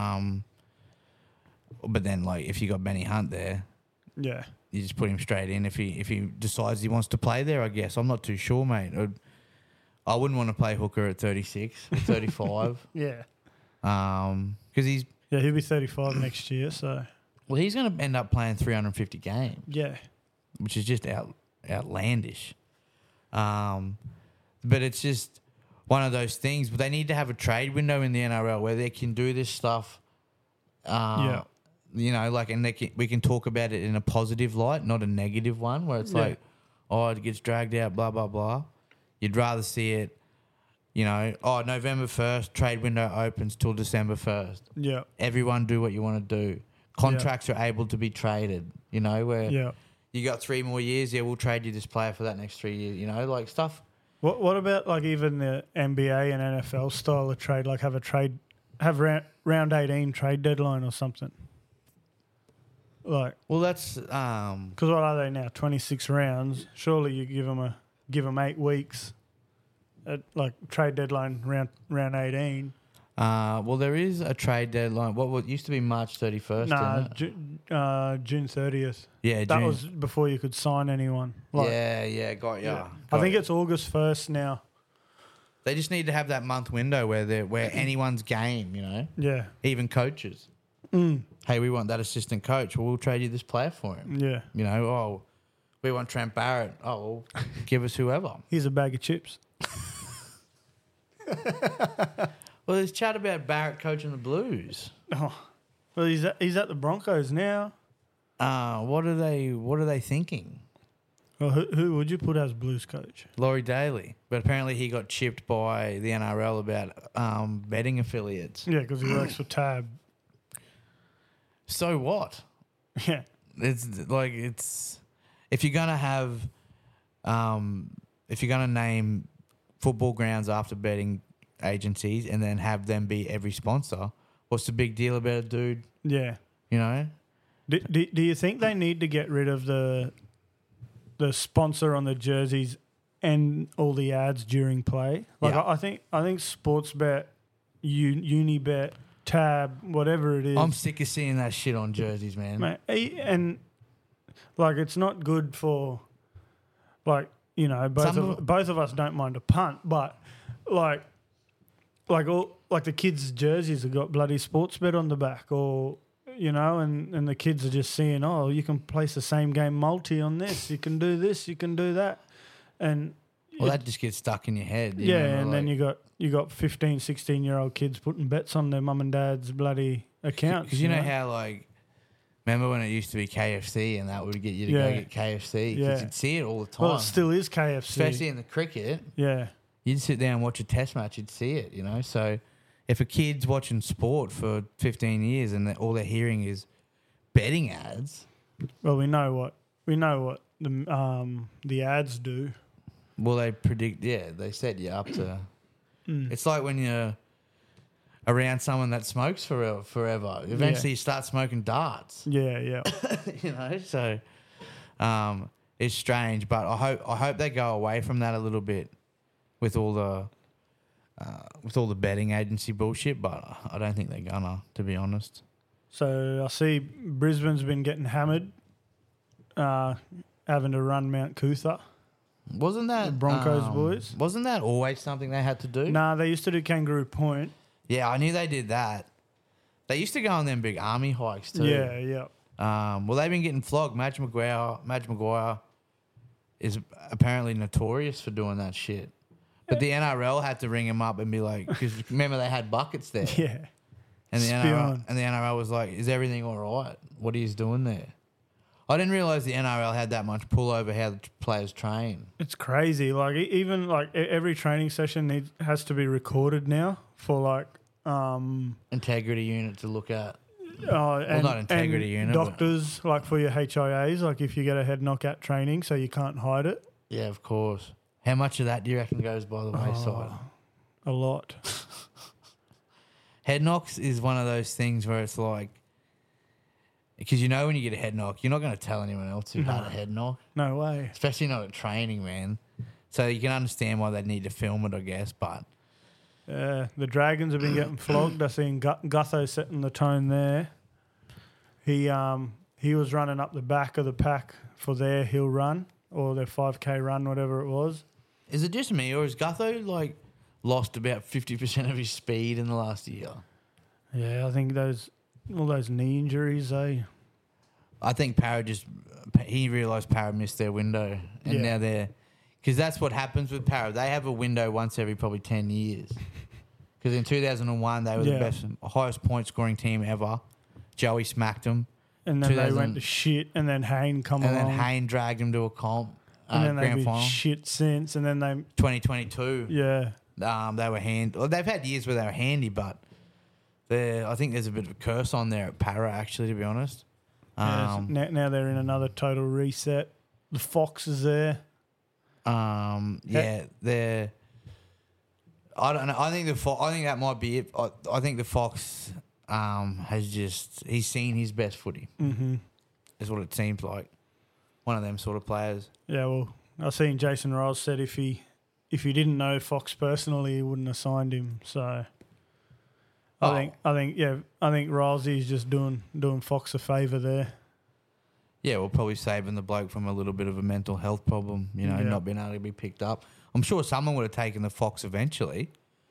But then, like, if you got Benny Hunt there, Yeah. you just put him straight in. If he decides he wants to play there, I guess. I'm not too sure, mate. I wouldn't want to play hooker at 36 or 35. Yeah. Because he's Yeah, he'll be 35 next year, so. well, he's going to end up playing 350 games, Yeah. which is just outlandish. But it's just one of those things. But they need to have a trade window in the NRL where they can do this stuff. Yeah. You know, like, and we can talk about it in a positive light, not a negative one, where it's like, oh, it gets dragged out, blah blah blah. You'd rather see it, you know, November 1st, trade window opens till December 1st. Yeah. Everyone do what you want to do. Contracts are able to be traded. You know, where you got 3 more years, we'll trade you this player for that next 3 years. You know, like stuff. What about like even the NBA and NFL style of trade? Like have round 18 trade deadline or something. Like, Well, that's because what are they now? 26 rounds. Surely you give them 8 weeks. At like trade deadline round 18. well, there is a trade deadline. What used to be March 31st? Nah, Didn't it? June 30th. Yeah, That June. was before you could sign anyone. Like, got ya. I think it's August 1st now. They just need to have that month window where anyone's game, you know, Yeah. even coaches. Hey, we want that assistant coach. Well, we'll trade you this player for him. Yeah. You know, we want Trent Barrett. Oh, well, give us whoever. Here's a bag of chips. Well, there's chat about Barrett coaching the Blues. Oh. Well, he's at the Broncos now. What are they thinking? Well, who would you put as Blues coach? Laurie Daly. But apparently he got chipped by the NRL about betting affiliates. Yeah, because he works for Tab. So what? Yeah. It's if you're gonna have if you're gonna name football grounds after betting agencies and then have them be every sponsor, what's the big deal about it, dude? Yeah. You know? Do you think they need to get rid of the sponsor on the jerseys and all the ads during play? Like Yeah. I think Sportsbet, Unibet, Tab, whatever it is. I'm sick of seeing that shit on jerseys, man. Mate, and like it's not good for, like, you know, both of us don't mind a punt, but like the kids' jerseys have got bloody Sportsbet on the back, or you know, and the kids are just seeing, oh, you can place the same game multi on this, you can do this, you can do that, and Well, that just gets stuck in your head. yeah, and then you got 15, 16-year-old kids putting bets on their mum and dad's bloody accounts. Because you know how, like, remember when it used to be KFC and that would get you to go get KFC? Because you'd see it all the time. Well, it still is KFC. Especially in the cricket. Yeah. You'd sit down and watch a test match, you'd see it, you know? So if a kid's watching sport for 15 years and all they're hearing is betting ads. Well, we know what the ads do. Well, they predict, they set you up to... It's like when you're around someone that smokes forever. Eventually you start smoking darts. Yeah, yeah. You know, so it's strange. But I hope they go away from that a little bit with all the betting agency bullshit. But I don't think they're gonna, to be honest. So I see Brisbane's been getting hammered, having to run Mount Cootha. Wasn't that The Broncos boys? Wasn't that always something they had to do? Nah, they used to do Kangaroo Point. Yeah, I knew they did that. They used to go on them big army hikes too. Yeah, yeah. Well, they've been getting flogged. Madge Maguire. is apparently notorious for doing that shit. But the NRL had to ring him up and be like, because remember they had buckets there. Yeah. And the Spewing. NRL was like, is everything all right? What are you doing there? I didn't realise the NRL had that much pull over how the players train. It's crazy. Like even like every training session has to be recorded now for like Integrity unit to look at. And, not integrity unit, but- doctors, like for your HIAs, like if you get a head knockout training, so you can't hide it. Yeah, of course. How much of that do you reckon goes by the wayside? A lot. Head knocks is one of those things where it's like, because you know when you get a head knock, you're not going to tell anyone else who had a head knock, No way. especially not at training, man. So you can understand why they need to film it, I guess, but The Dragons have been getting flogged. I seen Gutho setting the tone there. He was running up the back of the pack for their hill run or their 5K run, whatever it was. is it just me or has Gutho like lost about 50% of his speed in the last year? Yeah, I think all those knee injuries, I think he realised Para missed their window and now they're, because that's what happens with Para. They have a window once every probably 10 years. Because in 2001, they were the best, highest point scoring team ever. Joey smacked them. and then they went to shit, and then Hayne come along. And then Hayne dragged him to a comp. And then grand they've been final. shit since, and then 2022. Yeah. They were they've had years where they were handy, but I think there's a bit of a curse on there at Para, actually, to be honest. So now they're in another total reset. The Fox is there. They're. I don't know. I think that might be it. I think the Fox he's seen his best footy. Mm-hmm. Is what it seems like. One of them sort of players. Yeah, well, I've seen Jason Riles said if he didn't know Fox personally, he wouldn't have signed him. So I think Rilesy's just doing Fox a favour there. Yeah, we're probably saving the bloke from a little bit of a mental health problem, not being able to be picked up. I'm sure someone would have taken the Fox eventually.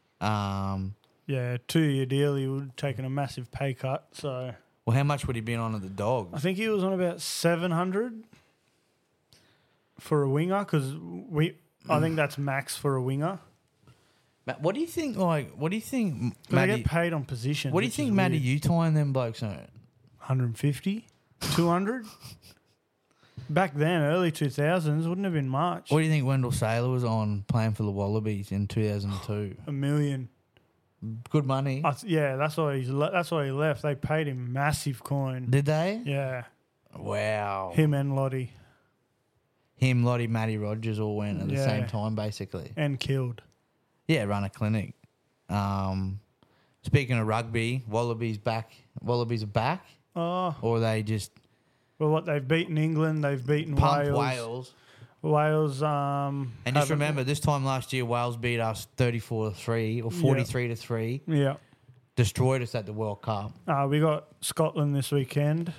2-year deal, he would have taken a massive pay cut. So, well, how much would he been on at the Dogs? I think he was on about 700 for a winger because I think that's max for a winger. What do you think? They get paid on position. What do you think, Matty Utah and them blokes earn? 150, 200. Back then, early 2000s, wouldn't have been much. What do you think Wendell Saylor was on playing for the Wallabies in 2002? $1 million. Good money. That's why he left. They paid him massive coin. Did they? Yeah. Wow. Him and Lottie. Lottie, Matty Rogers all went at the same time, basically. And killed. Yeah, run a clinic. Speaking of rugby, Wallabies back. Wallabies are back? Oh. Or are they just... Well, they've beaten England. They've beaten Wales. Wales. And just remember, this time last year, Wales beat us 34-3 or 43-3. Yeah. Destroyed us at the World Cup. We got Scotland this weekend.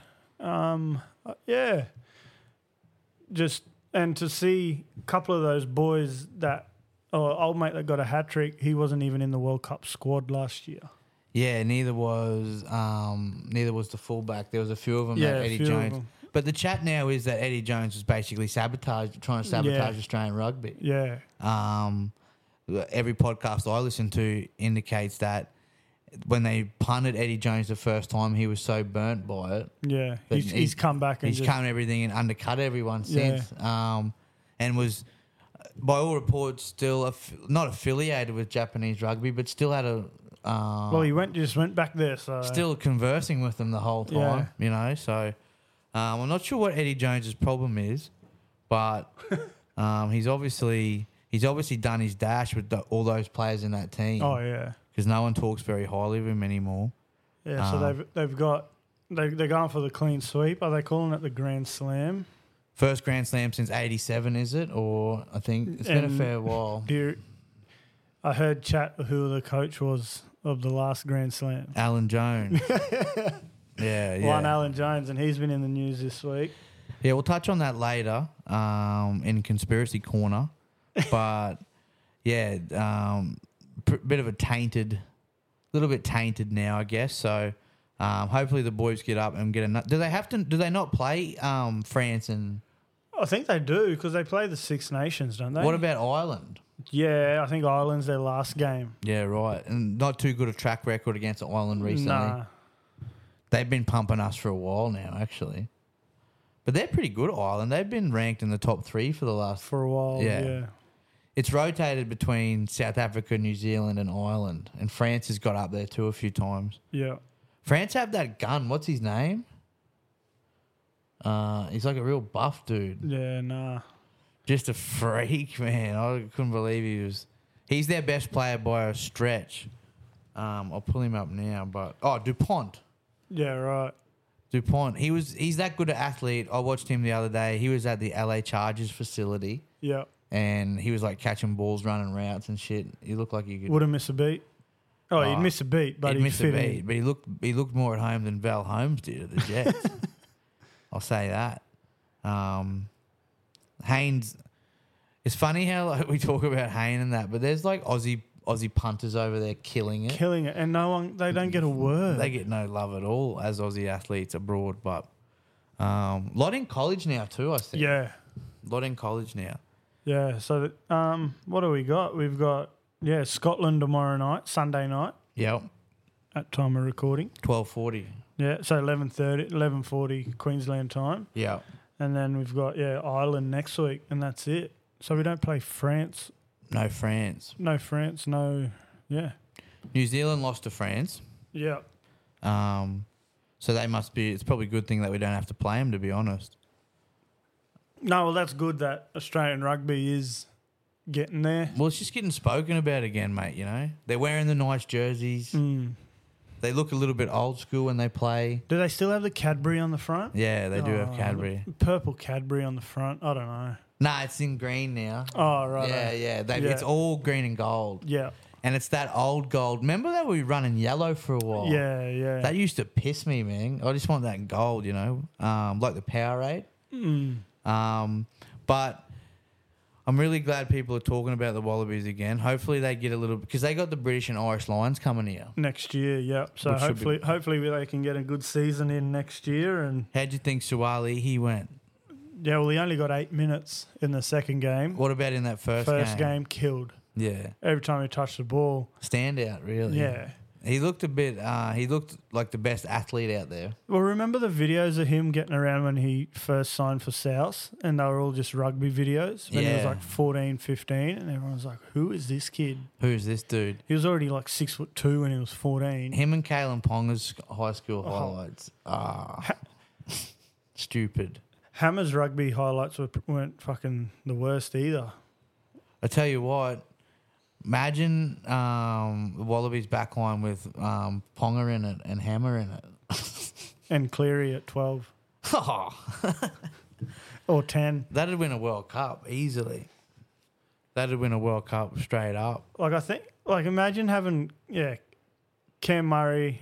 And to see a couple of those boys old mate that got a hat trick, he wasn't even in the World Cup squad last year. Yeah, neither was the fullback. There was a few of them. Yeah, Eddie Jones. But the chat now is that Eddie Jones was basically trying to sabotage Australian rugby. Yeah. Every podcast I listen to indicates that when they punted Eddie Jones the first time, he was so burnt by it. Yeah, he's come back and he's come everything and undercut everyone since. And was, by all reports, still not affiliated with Japanese rugby, but still had a. He went back there. So still conversing with them the whole time, So I'm not sure what Eddie Jones's problem is, but he's obviously done his dash with all those players in that team. Oh yeah, because no one talks very highly of him anymore. Yeah, so they're going for the clean sweep. Are they calling it the Grand Slam? First Grand Slam since '87, is it? Or I think it's been a fair while. I heard chat who the coach was of the last Grand Slam. Alan Jones. Yeah. One Alan Jones, and he's been in the news this week. Yeah, we'll touch on that later in Conspiracy Corner. But, yeah, bit of a little bit tainted now, I guess. So hopefully the boys get up and get Do they not play France and I think they do because they play the Six Nations, don't they? What about Ireland? Yeah, I think Ireland's their last game. Yeah, right. And not too good a track record against Ireland recently. Nah. They've been pumping us for a while now, actually. But they're pretty good, Ireland. They've been ranked in the top 3 for the last... For a while, yeah. It's rotated between South Africa, New Zealand and Ireland. And France has got up there too a few times. Yeah. France have that gun. What's his name? He's like a real buff dude. Yeah, nah. Just a freak, man. I couldn't believe he was... He's their best player by a stretch. I'll pull him up now. But Dupont. Yeah, right. Dupont. He's that good an athlete. I watched him the other day. He was at the LA Chargers facility. Yeah. And he was like catching balls, running routes and shit. He looked like he could... Wouldn't miss a beat. Oh, he'd miss a beat, but he'd miss a fit beat. in. But he looked more at home than Val Holmes did at the Jets. I'll say that. Haynes... It's funny how like, we talk about Hayne and that, but there's like Aussie punters over there killing it. And they don't get a word. They get no love at all as Aussie athletes abroad, but lot in college now too, I think. Yeah. Lot in college now. Yeah, so what do we got? We've got, Scotland tomorrow night, Sunday night. Yep. At time of recording. 12:40. Yeah, so 11:40 Queensland time. Yeah. And then we've got, Ireland next week, and that's it. So we don't play France. No France. No France, no, New Zealand lost to France. Yeah. So they must be, it's probably a good thing that we don't have to play them, to be honest. No, well, that's good that Australian rugby is getting there. Well, it's just getting spoken about again, mate, you know. They're wearing the nice jerseys. They look a little bit old school when they play. Do they still have the Cadbury on the front? Yeah, they do have Cadbury. Purple Cadbury on the front. I don't know. Nah, it's in green now. Oh, right. Yeah. It's all green and gold. Yeah. And it's that old gold. Remember that we were running yellow for a while? Yeah. That used to piss me, man. I just want that gold, you know, like the Powerade. But I'm really glad people are talking about the Wallabies again. Hopefully they get a little... Because they got the British and Irish Lions coming here. Next year, yep. So hopefully they can get a good season in next year. And how'd you think Suwali, he went? Yeah, well, he only got 8 minutes in the second game. What about in that first game? First game, killed. Yeah. Every time he touched the ball. Standout, really. Yeah. He looked he looked like the best athlete out there. Well, remember the videos of him getting around when he first signed for South, and they were all just rugby videos when he was like 14, 15, and everyone was like, who is this kid? Who's this dude? He was already like 6'2" when he was 14. Him and Kalen Ponga's high school highlights. Stupid. Hammer's rugby highlights weren't fucking the worst either. I tell you what, imagine the Wallabies backline with Ponga in it and Hammer in it. And Cleary at 12. Or 10. That'd win a World Cup easily. That'd win a World Cup straight up. Imagine having, Cam Murray,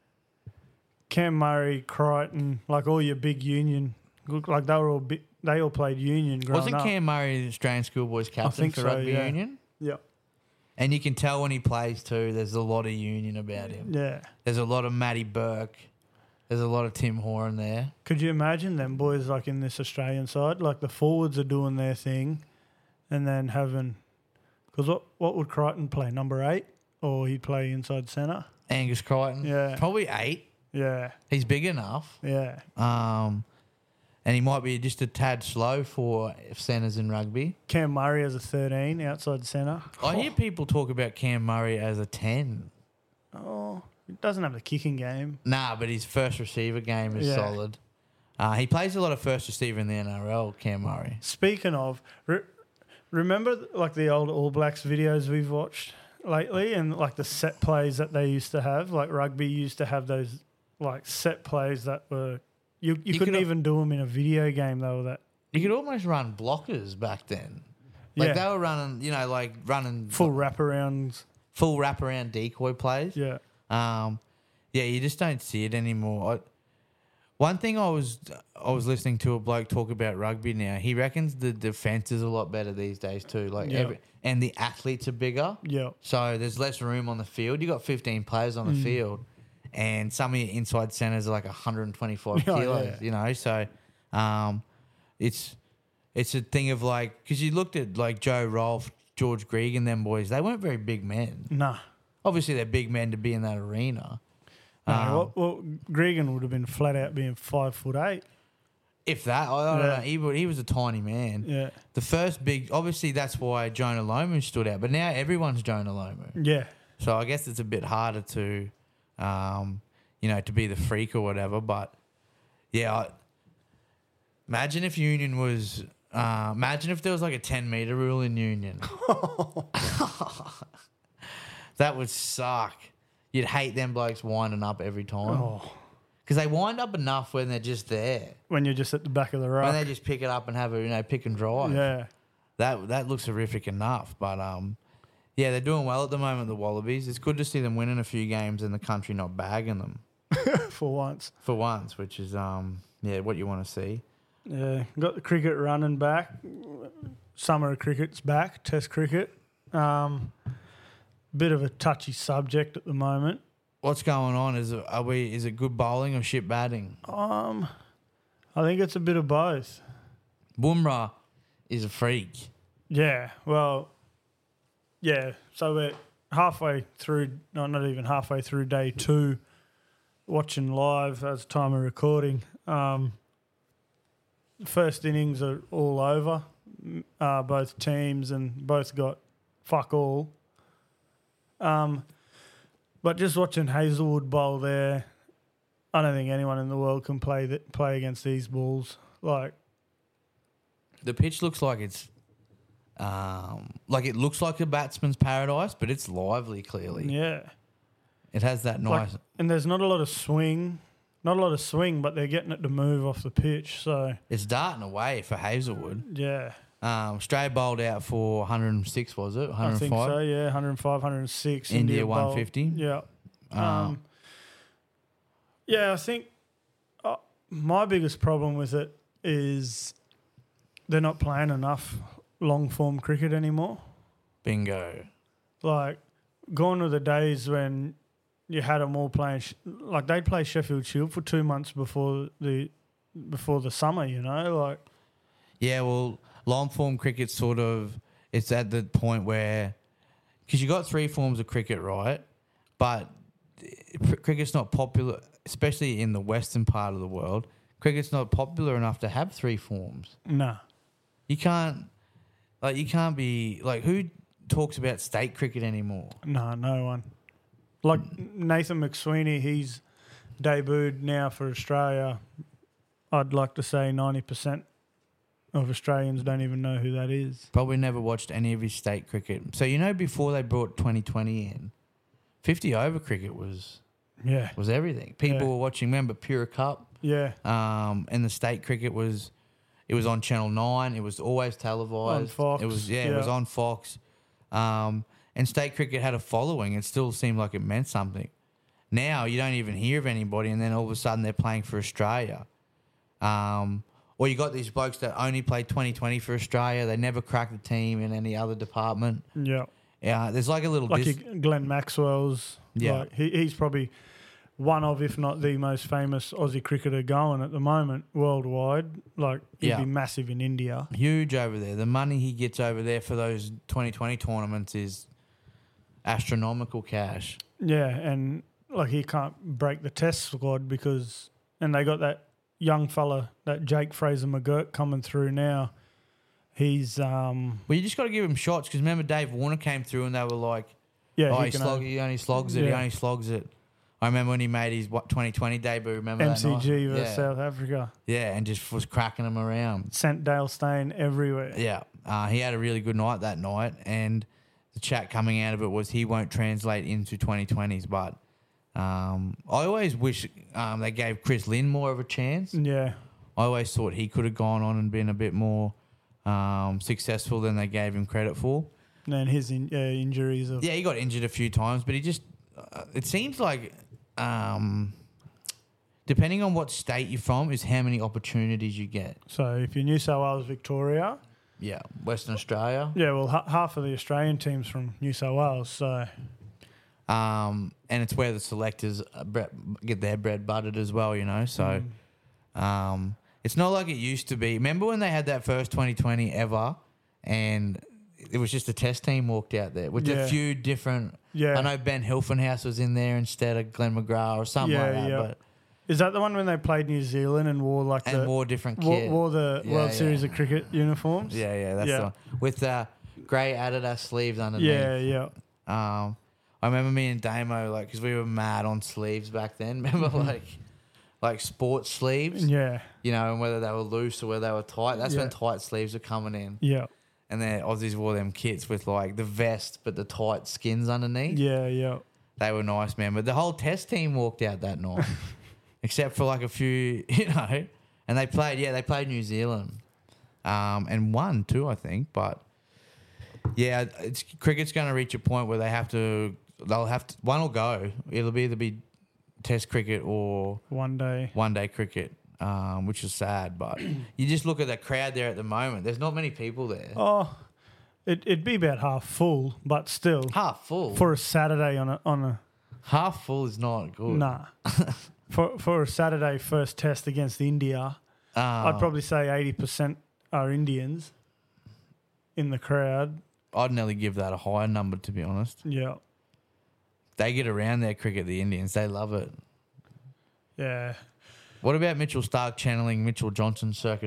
Crichton, like all your big union. Like they all played union growing Wasn't up. Cam Murray the Australian schoolboys captain for rugby union? Yeah. And you can tell when he plays too, there's a lot of union about him. Yeah. There's a lot of Matty Burke. There's a lot of Tim Horan there. Could you imagine them boys like in this Australian side? Like the forwards are doing their thing and then having... Because what would Crichton play? Number 8? Or he'd play inside centre? Angus Crichton. Yeah. Probably 8. Yeah. He's big enough. Yeah. And he might be just a tad slow for centres in rugby. Cam Murray as a 13 outside centre. I hear people talk about Cam Murray as a 10. Oh, he doesn't have the kicking game. Nah, but his first receiver game is solid. He plays a lot of first receiver in the NRL, Cam Murray. Speaking of, remember like the old All Blacks videos we've watched lately and like the set plays that they used to have? Like rugby used to have those like set plays that were... You couldn't even do them in a video game though. That you could almost run blockers back then. Like they were running, running full wraparounds, full wraparound decoy plays. Yeah. You just don't see it anymore. One thing I was listening to a bloke talk about rugby now. He reckons the defense is a lot better these days too. And the athletes are bigger. Yeah. So there's less room on the field. You got 15 players on the field. And some of your inside centres are like 125 kilos, So it's It's a thing of like, because you looked at like Joe Rolfe, George Gregan, them boys, they weren't very big men. Nah. Obviously, they're big men to be in that arena. No, well, Gregan would have been flat out being 5'8". If that, I don't know. He was a tiny man. Yeah. The first big, obviously, that's why Jonah Lomu stood out. But now everyone's Jonah Lomu. Yeah. So I guess it's a bit harder to, to be the freak or whatever. But yeah, imagine if Union was. Imagine if there was like a 10-meter rule in Union. That would suck. You'd hate them blokes winding up every time. Oh. Because they wind up enough when they're just there. When you're just at the back of the ruck. When they just pick it up and have a pick and drive. Yeah. That looks horrific enough. But yeah, they're doing well at the moment, the Wallabies. It's good to see them winning a few games and the country not bagging them. For once. For once, which is what you want to see. Yeah. Got the cricket running back. Summer cricket's back. Test cricket. Bit of a touchy subject at the moment. What's going on? Is it good bowling or shit batting? I think it's a bit of both. Bumrah is a freak. Yeah, well, yeah. So we're halfway through, not even halfway through day 2, watching live as time of recording. First innings are all over, both teams, and both got fuck all. But just watching Hazelwood bowl there, I don't think anyone in the world can play against these balls. Like, the pitch looks like it's it looks like a batsman's paradise, but it's lively. Clearly, yeah, it has that nice. And there's not a lot of swing, but they're getting it to move off the pitch. So it's darting away for Hazelwood. Yeah. Australia bowled out for 106, was it? 105? I think so, yeah. 105, 106. India 150? Yeah. I think my biggest problem with it is they're not playing enough long-form cricket anymore. Bingo. Like, gone are the days when you had them all playing... they'd play Sheffield Shield for 2 months before the summer, you know? Like, yeah, well... Long form cricket it's at the point where, because you got 3 forms of cricket, right? But cricket's not popular, especially in the western part of the world. Cricket's not popular enough to have 3 forms. No. You can't be, who talks about state cricket anymore? No, no one. Like Nathan McSweeney, he's debuted now for Australia. I'd like to say 90% of Australians don't even know who that is. Probably never watched any of his state cricket. So, before they brought 2020 in, 50 over cricket was everything. People were watching, remember Pura Cup? Yeah. And the state cricket was on Channel 9. It was always televised. On Fox. It was on Fox. And state cricket had a following. It still seemed like it meant something. Now you don't even hear of anybody, and then all of a sudden they're playing for Australia. Or you got these blokes that only play 2020 for Australia. They never cracked the team in any other department. Yeah. Yeah, there's like a little... Glenn Maxwell's. Yeah. Like, he's probably one of, if not the most famous Aussie cricketer going at the moment worldwide. Like, he'd be massive in India. Huge over there. The money he gets over there for those 2020 tournaments is astronomical cash. Yeah, and he can't break the test squad because... And they got that young fella, that Jake Fraser McGurk coming through now. He's well, you just got to give him shots because remember Dave Warner came through and they were like, he only slogs it. He only slogs it. I remember when he made his 2020 debut. Remember MCG versus South Africa. Yeah, and just was cracking them around. Sent Dale Steyn everywhere. Yeah, he had a really good night that night, and the chat coming out of it was he won't translate into 2020s, but. I always wish they gave Chris Lynn more of a chance. Yeah. I always thought he could have gone on and been a bit more successful than they gave him credit for. And his injuries. He got injured a few times, but he just... it seems like, depending on what state you're from, is how many opportunities you get. So if you're New South Wales, Victoria... Yeah, Western Australia. Yeah, well, half of the Australian team's from New South Wales, so... And it's where the selectors get their bread buttered as well, So, It's not like it used to be. Remember when they had that first 2020 ever, and it was just a test team walked out there with a few different. Yeah. I know Ben Hilfenhaus was in there instead of Glenn McGrath or something like that. Yeah. But Is that the one when they played New Zealand and wore like wore different kit? wore the World Series of Cricket uniforms? Yeah, that's the one. With grey Adidas sleeves underneath. Yeah. I remember me and Damo, like, because we were mad on sleeves back then. Remember, like sports sleeves? Yeah. You know, and whether they were loose or whether they were tight. That's when tight sleeves were coming in. Yeah. And then Aussies wore them kits with, like, the vest but the tight skins underneath. Yeah. They were nice, man. But the whole test team walked out that night. Except for, like, a few, you know. And they played New Zealand. And won, too, I think. But, yeah, cricket's going to reach a point where they'll have to, one will go. It'll either be Test cricket or one day cricket, which is sad. But you just look at the crowd there at the moment. There's not many people there. Oh, it'd be about half full, but still Half full for a Saturday on a half full is not good. nah. for a Saturday first test against India, I'd probably say 80% are Indians in the crowd. I'd nearly give that a higher number, to be honest. Yeah. They get around their cricket, the Indians. They love it. Yeah. What about Mitchell Starc channeling Mitchell Johnson circa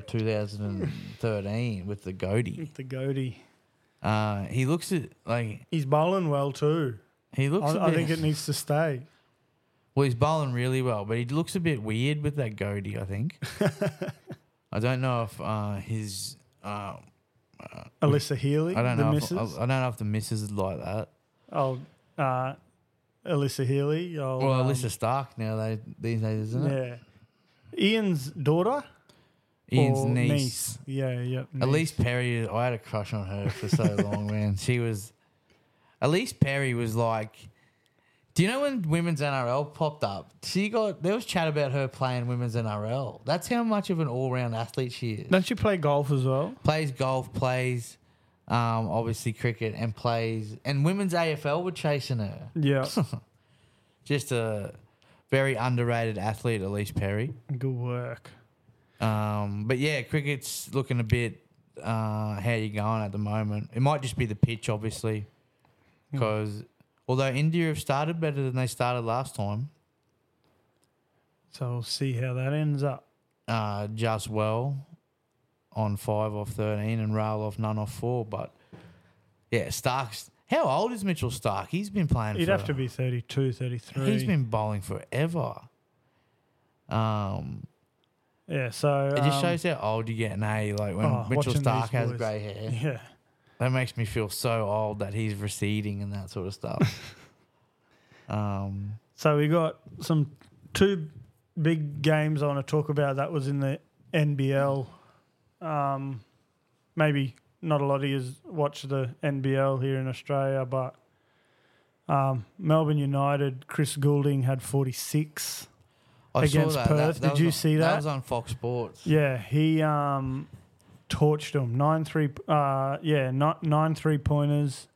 2013 with the goatee? The goatee. He looks at like he's bowling well too. He looks. I think it needs to stay. Well, he's bowling really well, but he looks a bit weird with that goatee, I think. I don't know if his Alyssa Healy. I don't the know. missus. I don't know if the missus is like that. Oh, Alyssa Healy. Alyssa Starc now these days, isn't it? Yeah. Ian's daughter. Ian's or niece. Yeah. Niece. Elise Perry. I had a crush on her for so long, man. She was. Elise Perry was like. Do you know when women's NRL popped up? There was chat about her playing women's NRL. That's how much of an all-round athlete she is. Don't she play golf as well? Plays golf, plays obviously cricket, and women's AFL were chasing her. Yeah. Just a very underrated athlete, Elise Perry. Good work. But yeah, cricket's looking a bit how you going at the moment. It might just be the pitch, obviously, because although India have started better than they started last time. So we'll see how that ends up. Just well on 5 off 13 and Rail off none off 4. But yeah, Stark's. How old is Mitchell Starc? He's been playing. He'd have to be 32, 33. He's been bowling forever. Yeah, so it just shows how old you get. Like when Mitchell Starc has grey hair. Yeah. That makes me feel so old that he's receding and that sort of stuff. So we got two big games I want to talk about. That was in the NBL. Maybe not a lot of you watch the NBL here in Australia, but Melbourne United, Chris Goulding had 46 against Perth. Did you see that? That was on Fox Sports. Yeah, he torched them. 9 3-pointers.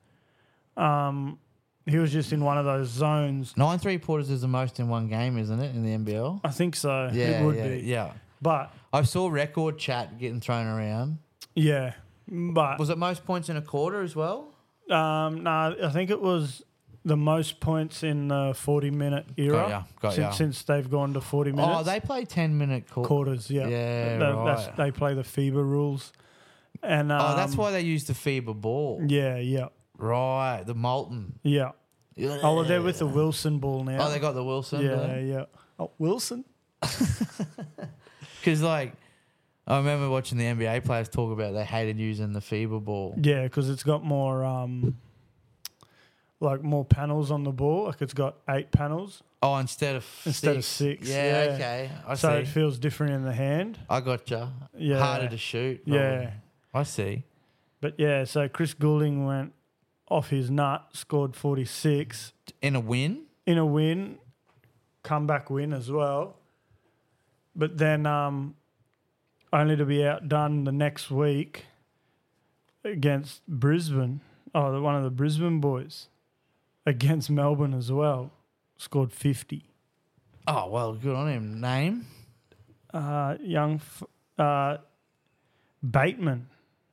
He was just in one of those zones. 9 3-pointers is the most in one game, isn't it, in the NBL? I think so. Yeah, it would be. Yeah. But I saw record chat getting thrown around. Yeah. But was it most points in a quarter as well? No, I think it was the most points in the 40-minute era. Got ya. Since they've gone to 40 minutes. Oh, they play 10-minute quarters. Yeah, right. They play the FIBA rules, and that's why they use the FIBA ball. Yeah. Right, the Molten. Yeah. Oh, well, they're with the Wilson ball now. Oh, they got the Wilson. Yeah. Oh, Wilson. Because I remember watching the NBA players talk about they hated using the FIBA ball. Yeah, because it's got more more panels on the ball. Like it's got 8 panels. Oh, instead of 6. Yeah, okay. I see. It feels different in the hand. I gotcha. Yeah. Harder to shoot. Probably. Yeah. I see. But yeah, so Chris Goulding went off his nut, scored 46. In a win? In a win. Comeback win as well. But then only to be outdone the next week against Brisbane. Oh, one of the Brisbane boys. Against Melbourne as well. Scored 50. Oh, well, good on him. Name? Young Bateman.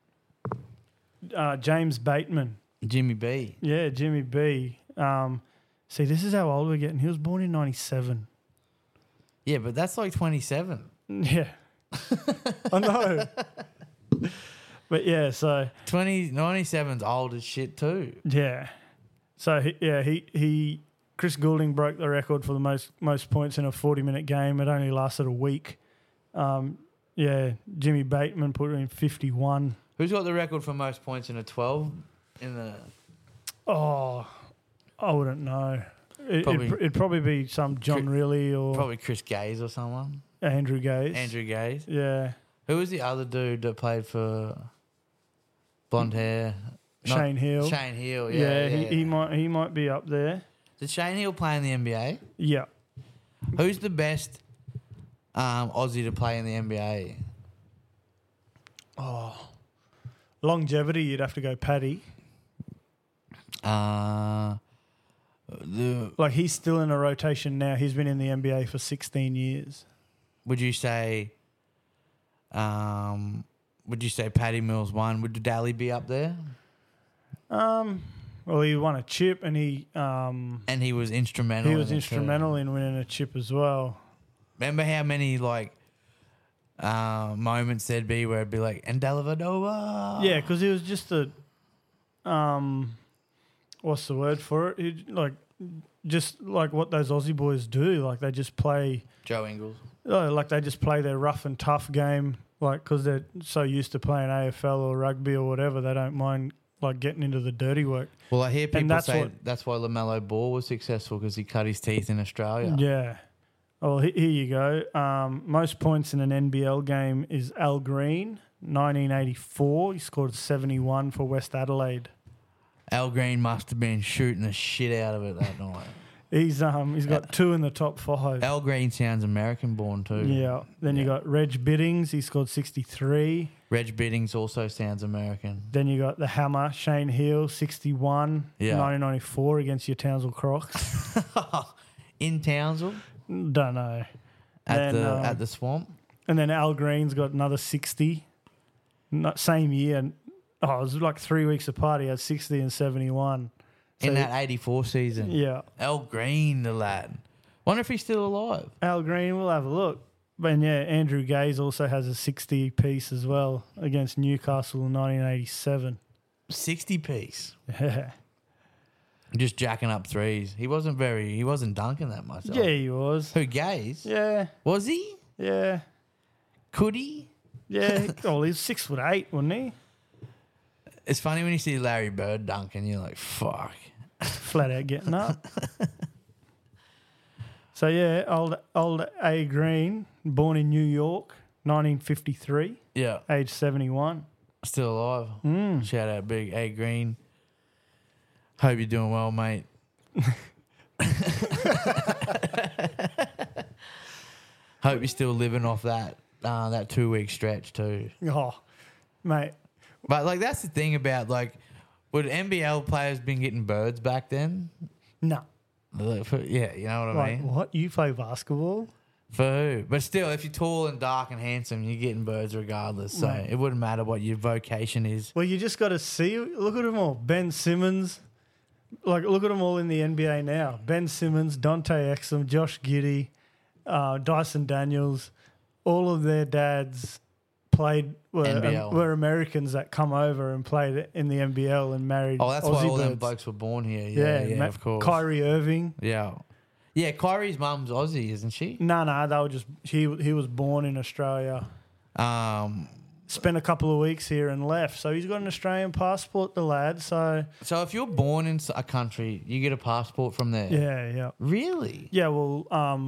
James Bateman. Jimmy B. Yeah, Jimmy B. See, this is how old we're getting. He was born in 97. Yeah, but that's like 27. Yeah. I know. But yeah, so 97's old as shit too. yeah. So he Chris Goulding broke the record for the most points in a 40-minute game. It only lasted a week. Jimmy Bateman put in 51. Who's got the record for most points in a 12 in the Oh, I wouldn't know. Probably- It'd probably be some John Riley or probably Chris Gaze or someone. Andrew Gaze. Andrew Gaze. Yeah. Who was the other dude that played for blonde hair? Shane Hill. Shane Hill, Yeah, yeah. he might be up there. Did Shane Hill play in the NBA? Yeah. Who's the best Aussie to play in the NBA? Longevity, you'd have to go Paddy. Like he's still in a rotation now. He's been in the NBA for 16 years. Would you say Paddy Mills won? Would Daly be up there? Well, he won a chip and he was instrumental. was instrumental in winning a chip as well. Remember how many moments there'd be where it'd be like, and Dellavedova. Yeah, because he was just a what's the word for it? Just like what those Aussie boys do. Like they just play. Joe Ingles. Like they just play their rough and tough game. Like because they're so used to playing AFL or rugby or whatever, they don't mind like getting into the dirty work. Well, I hear people that's say that's why LaMelo Ball was successful because he cut his teeth in Australia. Yeah. Well, here you go. Most points in an NBL game is Al Green, 1984. He scored 71 for West Adelaide. Al Green must have been shooting the shit out of it that night. He's got 2 in the top 5. Al Green sounds American born too. Yeah. Then you got Reg Biddings. He scored 63. Reg Biddings also sounds American. Then you got the Hammer, Shane Hill, 61, Yeah. 1994 against your Townsville Crocs. In Townsville Don't know. at the Swamp. And then Al Green's got another 60. Same year. It was like 3 weeks apart. He had 60 and 71. In that 84 season. Yeah. Al Green, the lad. Wonder if he's still alive. Al Green, we'll have a look. But yeah, Andrew Gaze also has a 60 piece as well against Newcastle in 1987. 60 piece. Yeah. Just jacking up threes. He wasn't dunking that much. Yeah, he was. Who, Gaze? Yeah. Was he? Yeah. Could he? Yeah. Oh, he's 6'8", wasn't he? It's funny when you see Larry Bird dunking, you're like, fuck. Flat out getting up. So yeah, old A Green, born in New York, 1953, Yeah. age 71. Still alive. Shout out Big A Green. Hope you're doing well, mate. Hope you're still living off that 2 week stretch too. Oh, mate. But like that's the thing about would NBL players been getting birds back then? No. Yeah, you know what I Like, mean? what? You play basketball? For who? But still, if you're tall and dark and handsome, you're getting birds regardless. So Right. it wouldn't matter what your vocation is. Well, you just got to see. Look at them all. Ben Simmons. Look at them all in the NBA now. Ben Simmons, Dante Exum, Josh Giddey, Dyson Daniels. All of their dads NBL. were Americans that come over and played in the NBL and married Oh, that's Aussie why all birds. them blokes were born here. Yeah, of course. Kyrie Irving. Yeah. Yeah, Kyrie's mum's Aussie, isn't she? No, they were just he was born in Australia. Spent a couple of weeks here and left. So he's got an Australian passport, the lad. So So if you're born in a country, you get a passport from there? yeah. Really? Yeah, well,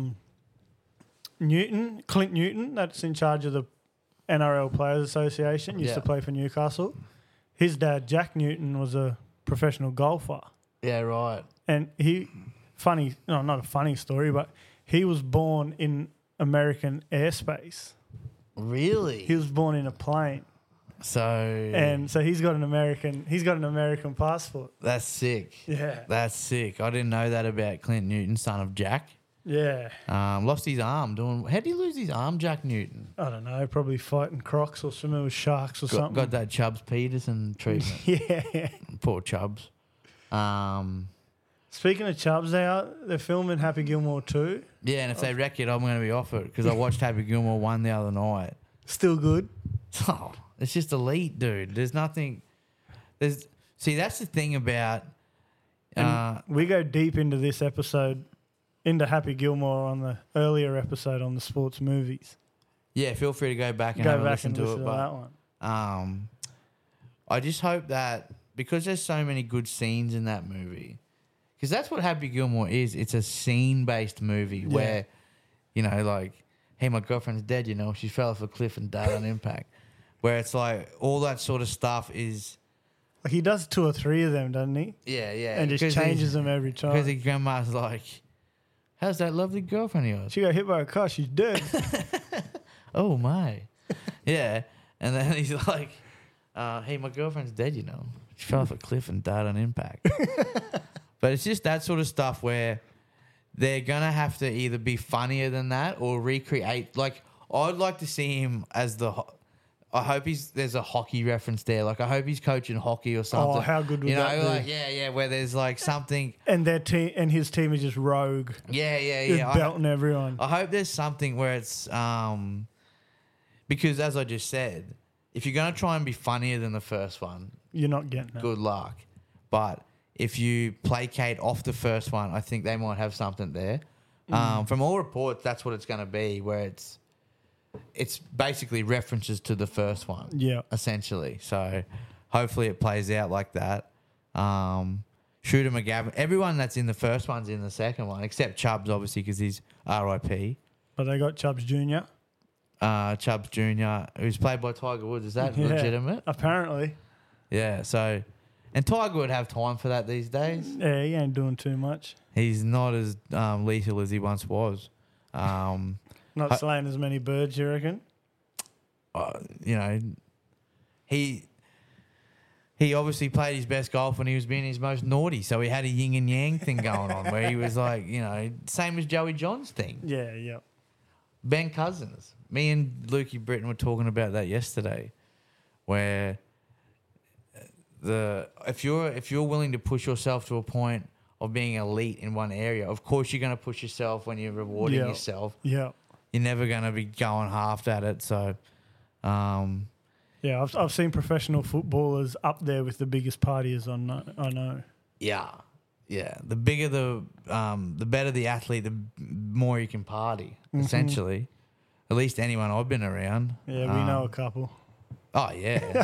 Clint Newton, that's in charge of the NRL Players Association, used to play for Newcastle. His dad, Jack Newton, was a professional golfer. Yeah, right. And not a funny story, but he was born in American airspace. Really? He was born in a plane. So So he's got an American passport. that's sick. Yeah. That's sick. I didn't know that about Clint Newton, son of Jack. Yeah. Lost his arm doing. How did he lose his arm, Jack Newton? I don't know. Probably fighting crocs or swimming with sharks or something. Got that Chubbs Peterson treatment. Yeah. Poor Chubbs. Speaking of Chubbs, they're filming Happy Gilmore 2. Yeah, and if they wreck it, I'm going to be off it because I watched Happy Gilmore 1 the other night. Still good. Oh, it's just elite, dude. There's nothing. See, that's the thing about. We go deep into this episode, into Happy Gilmore on the earlier episode on the sports movies. Yeah, feel free to go back and have a listen to it. To But that one. I just hope that because there's so many good scenes in that movie, because that's what Happy Gilmore is. It's a scene-based movie where, you know, like, hey, my girlfriend's dead. You know, she fell off a cliff and died on impact. Where it's like all that sort of stuff is. Like he does 2 or 3 of them, doesn't he? Yeah, yeah. And just changes them every time. Because his grandma's like, how's that lovely girlfriend of yours? She got hit by a car. She's dead. Oh, my. Yeah. And then he's like, hey, my girlfriend's dead, you know. She fell off a cliff and died on impact. But it's just that sort of stuff where they're going to have to either be funnier than that or recreate. Like, I'd like to see him as the... I hope there's a hockey reference there. Like, I hope he's coaching hockey or something. Oh, how good would that be? Like, yeah, where there's like something. And their team and his team is just rogue. Yeah. Just belting everyone. I hope there's something where it's because as I just said, if you're gonna try and be funnier than the first one, you're not getting it. Good luck. But if you placate off the first one, I think they might have something there. From all reports, that's what it's gonna be. Where it's basically references to the first one. Yeah. Essentially. So hopefully it plays out like that. Shooter McGavin. Everyone that's in the first one's in the second one, except Chubbs, obviously, because he's RIP. But they got Chubbs Jr. Chubbs Jr., who's played by Tiger Woods. Is that legitimate? Apparently. Yeah. So, and Tiger would have time for that these days. Yeah, he ain't doing too much. He's not as lethal as he once was. Not slaying as many birds, you reckon? You know, he obviously played his best golf when he was being his most naughty. So he had a yin and yang thing going on where he was like, you know, same as Joey John's thing. Yeah. Ben Cousins. Me and Lukey Britton were talking about that yesterday, where if you're willing to push yourself to a point of being elite in one area, of course you're going to push yourself when you're rewarding yourself. Yeah. You're never going to be going half at it. So, yeah, I've seen professional footballers up there with the biggest partiers I know. Yeah. The bigger the better the athlete, the more you can party. Essentially, at least anyone I've been around. Yeah, we know a couple. Oh yeah.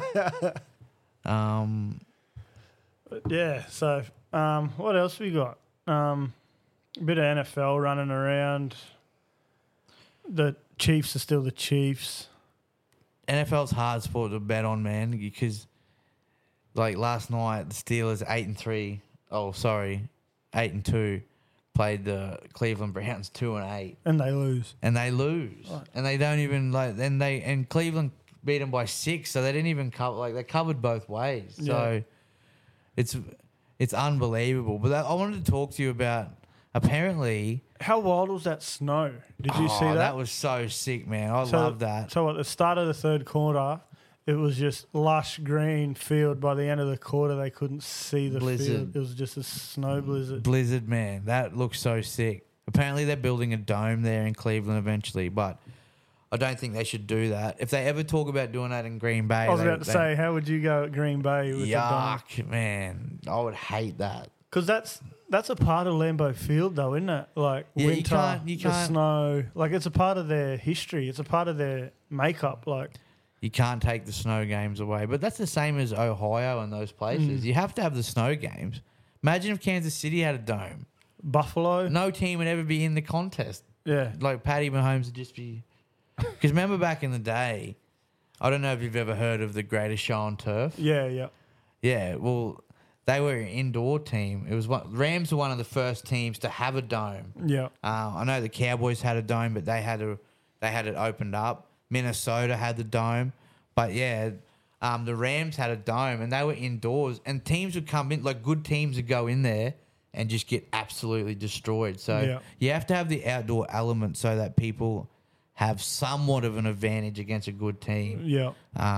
Yeah. So, what else we got? A bit of NFL running around. The Chiefs are still the Chiefs. NFL's hard sport to bet on, man, because like last night the Steelers 8-3. Oh, sorry, 8-2 played the Cleveland Browns 2-8, and they lose. Right. And they don't even and Cleveland beat them by 6, so they didn't even cover. Like they covered both ways. So it's unbelievable. But I wanted to talk to you about apparently. How wild was that snow? Did you see that? That was so sick, man. I love that. So at the start of the third quarter, it was just lush green field. By the end of the quarter, they couldn't see the field. It was just a snow blizzard. Blizzard, man. That looks so sick. Apparently they're building a dome there in Cleveland eventually, but I don't think they should do that. If they ever talk about doing that in Green Bay... I was about to say, how would you go at Green Bay with a dome? Yuck, man. I would hate that. Because that's a part of Lambeau Field, though, isn't it? Like winter, you the can't, snow. Like it's a part of their history. It's a part of their makeup. Like you can't take the snow games away. But that's the same as Ohio and those places. You have to have the snow games. Imagine if Kansas City had a dome. Buffalo. No team would ever be in the contest. Yeah. Like Patty Mahomes would just be... Because remember back in the day, I don't know if you've ever heard of the Greatest Show on Turf. Yeah. Yeah, well... They were an indoor team. Rams were one of the first teams to have a dome. Yeah. I know the Cowboys had a dome, but they had it opened up. Minnesota had the dome, but yeah, the Rams had a dome, and they were indoors. And teams would come in, like good teams would go in there and just get absolutely destroyed. So Yeah. you have to have the outdoor element so that people have somewhat of an advantage against a good team. Yeah.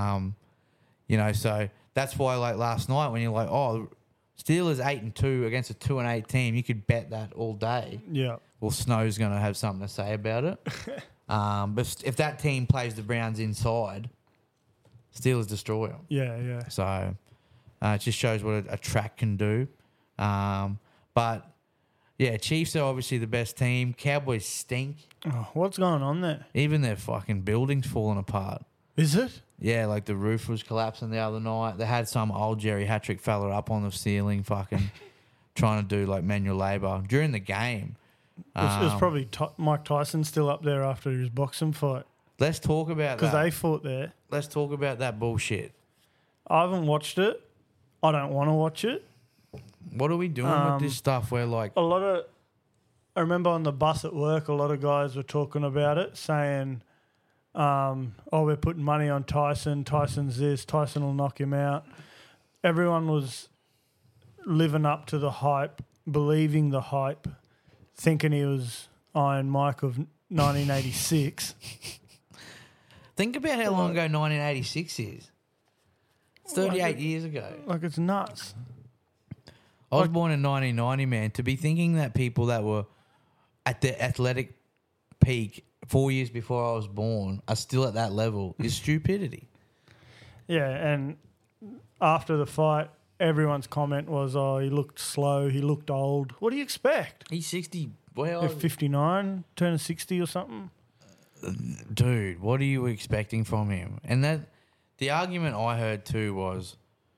So that's why, like last night, when you're like, oh, Steelers 8-2 against a 2-8 team, you could bet that all day. Yeah. Well, Snow's going to have something to say about it. But if that team plays the Browns inside, Steelers destroy them. Yeah. Yeah. So it just shows what a track can do. But yeah, Chiefs are obviously the best team. Cowboys stink. Oh, what's going on there? Even their fucking building's falling apart. Is it? Yeah, like the roof was collapsing the other night. They had some old geriatric fella up on the ceiling fucking trying to do like manual labour during the game. It was probably Mike Tyson still up there after his boxing fight. Let's talk about that. Because they fought there. Let's talk about that bullshit. I haven't watched it. I don't want to watch it. What are we doing with this stuff where like... I remember on the bus at work, a lot of guys were talking about it, saying, we're putting money on Tyson. Tyson's this. Tyson will knock him out. Everyone was living up to the hype, believing the hype, thinking he was Iron Mike of 1986. Think about how long ago 1986 is. It's 38 years ago. Like, it's nuts. I was born in 1990, man. To be thinking that people that were at their athletic peak 4 years before I was born are still at that level is stupidity. Yeah, and after the fight, everyone's comment was, oh, he looked slow, he looked old. What do you expect? He's 60. Well, They're 59, turning 60 or something? dude, what are you expecting from him? And that the argument I heard too was,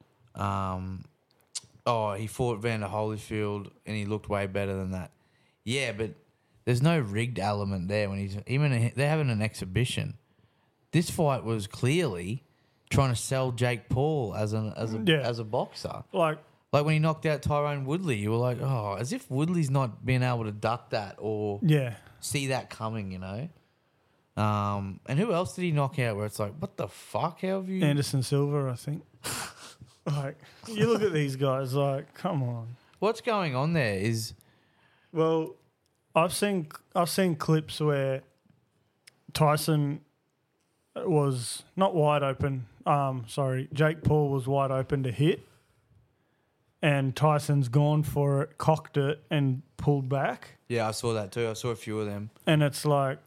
he fought Vander Holyfield and he looked way better than that. Yeah, but there's no rigged element there when they're having an exhibition. This fight was clearly trying to sell Jake Paul as a boxer. Like when he knocked out Tyrone Woodley, you were like, oh, as if Woodley's not being able to duck that or see that coming, you know. And who else did he knock out where it's like, what the fuck? How have you... Anderson Silva, I think. Like, you look at these guys, like, come on. What's going on there is... Well, I've seen clips where Tyson was not wide open. Jake Paul was wide open to hit, and Tyson's gone for it, cocked it, and pulled back. Yeah, I saw that too. I saw a few of them. And it's like...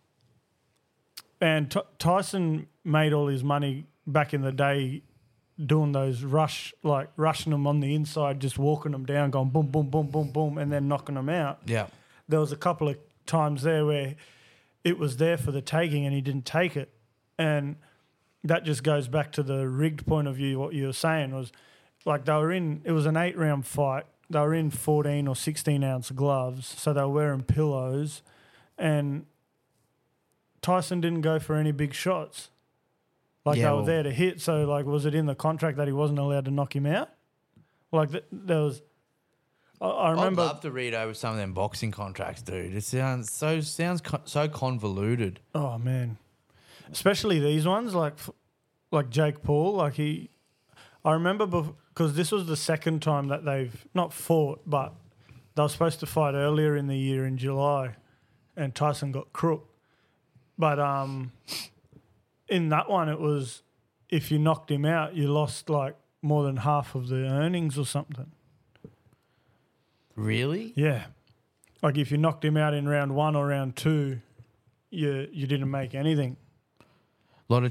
And Tyson made all his money back in the day doing those rushing them on the inside, just walking them down, going boom, boom, boom, boom, boom, and then knocking them out. Yeah. There was a couple of times there where it was there for the taking and he didn't take it. And that just goes back to the rigged point of view. What you were saying was like it was an 8-round fight. They were in 14 or 16-ounce gloves, so they were wearing pillows. And Tyson didn't go for any big shots. They were there to hit. So, like, was it in the contract that he wasn't allowed to knock him out? Like, there was... I remember... I'd love to read over some of them boxing contracts, dude. It sounds so convoluted. Oh, man. Especially these ones, like Jake Paul. I remember because this was the second time that they've not fought, but they were supposed to fight earlier in the year in July, and Tyson got crook. But in that one, it was if you knocked him out, you lost like more than half of the earnings or something. Really? Yeah. Like if you knocked him out in round 1 or round 2, you didn't make anything. A lot of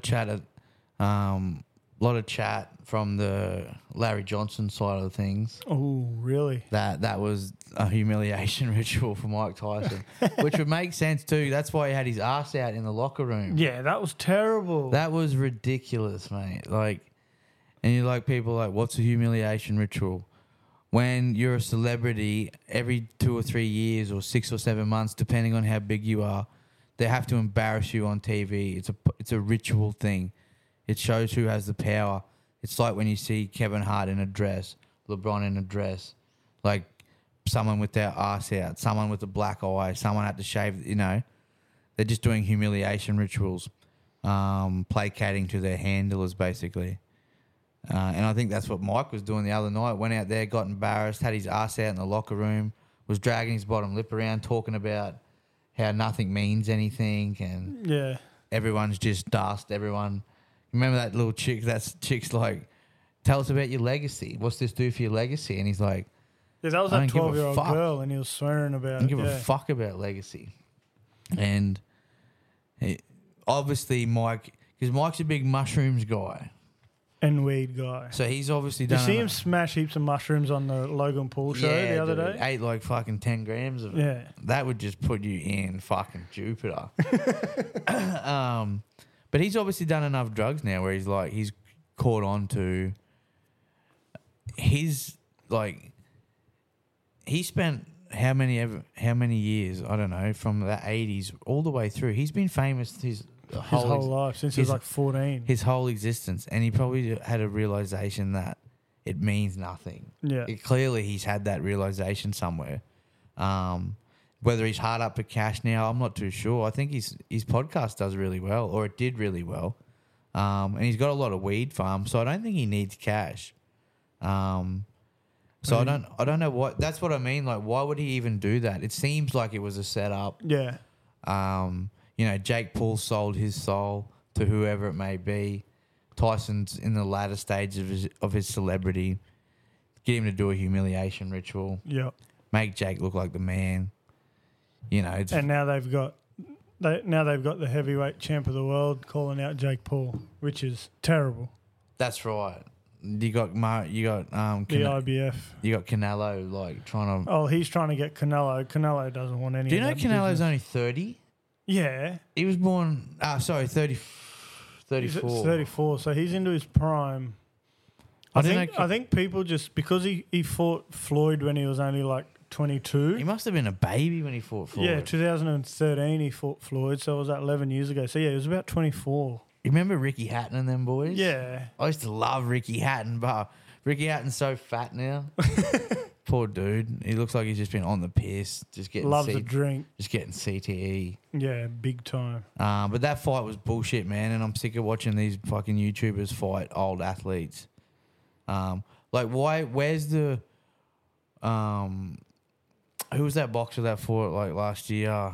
chat from the Larry Johnson side of things. Oh, really? That was a humiliation ritual for Mike Tyson, which would make sense too. That's why he had his ass out in the locker room. Yeah, that was terrible. That was ridiculous, mate. Like, and you're like, people are like, what's a humiliation ritual? When you're a celebrity, every 2 or 3 years or 6 or 7 months, depending on how big you are, they have to embarrass you on TV. It's a ritual thing. It shows who has the power. It's like when you see Kevin Hart in a dress, LeBron in a dress, like someone with their ass out, someone with a black eye, someone had to shave, you know. They're just doing humiliation rituals, placating to their handlers, basically. And I think that's what Mike was doing the other night. Went out there, got embarrassed, had his ass out in the locker room, was dragging his bottom lip around, talking about how nothing means anything and Yeah. everyone's just dust. Everyone, remember that little chick? That chick's like, tell us about your legacy. What's this do for your legacy? And he's like, Yeah, that was I that don't give a 12-year-old fuck. girl, and he was swearing about I don't it. give Yeah. a fuck about legacy. And obviously Mike, because Mike's a big mushrooms guy. And weed guy. So he's obviously You done. see him smash heaps of mushrooms on the Logan Paul show the other dude, day? ate like fucking 10 grams of it. Yeah. That would just put you in fucking Jupiter. But he's obviously done enough drugs now where he's caught on to his, like, he spent how many years, I don't know, from the 80s all the way through. He's been famous his whole life, since he was like 14. his whole existence, and he probably had a realization that it means nothing. Yeah. Clearly, he's had that realization somewhere. Whether he's hard up for cash now, I'm not too sure. I think his podcast does really well, or it did really well, and he's got a lot of weed farms, so I don't think he needs cash. So I don't know what. That's what I mean. Like, why would he even do that? It seems like it was a setup. Yeah. Jake Paul sold his soul to whoever it may be. Tyson's in the latter stage of his celebrity. Get him to do a humiliation ritual. Yeah. Make Jake look like the man. And now they've got the heavyweight champ of the world calling out Jake Paul, which is terrible. That's right. You got The IBF. You got Canelo like trying to. Oh, he's trying to get Canelo. Canelo doesn't want any. Do you know of that Canelo's business. only 30? Yeah. He was born. 30, He's 34. 34, so he's into his prime. I I think people just because he fought Floyd when he was only like 22. He must have been a baby when he fought Floyd. Yeah, 2013 he fought Floyd, so it was that 11 years ago. So yeah, he was about 24. You remember Ricky Hatton and them boys? Yeah. I used to love Ricky Hatton, but Ricky Hatton's so fat now. Poor dude. He looks like he's just been on the piss, just getting Loves a drink. just getting CTE. Yeah, big time. But that fight was bullshit, man, and I'm sick of watching these fucking YouTubers fight old athletes. Where's the who was that boxer that fought like last year?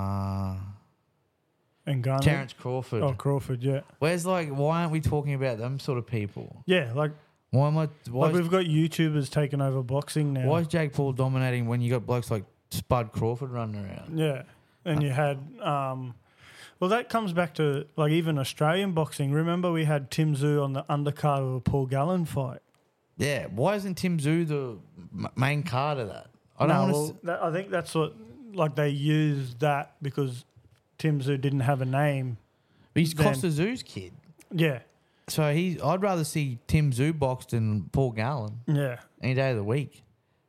And Garner. Terence Crawford. Oh, Crawford, yeah. Why aren't we talking about them sort of people? Yeah, like Why we've got YouTubers taking over boxing now. is Jake Paul dominating when you got blokes like Spud Crawford running around? Yeah. And you had well, that comes back to like even Australian boxing. Remember we had Tim Tszyu on the undercard of a Paul Gallen fight. Yeah, why isn't Tim Tszyu the main card of that? I think that's what like they used that because Tim Tszyu didn't have a name. But he's Costa Tszyu's kid. Yeah. So I'd rather see Tim Tszyu boxed than Paul Gallen Yeah. any day of the week.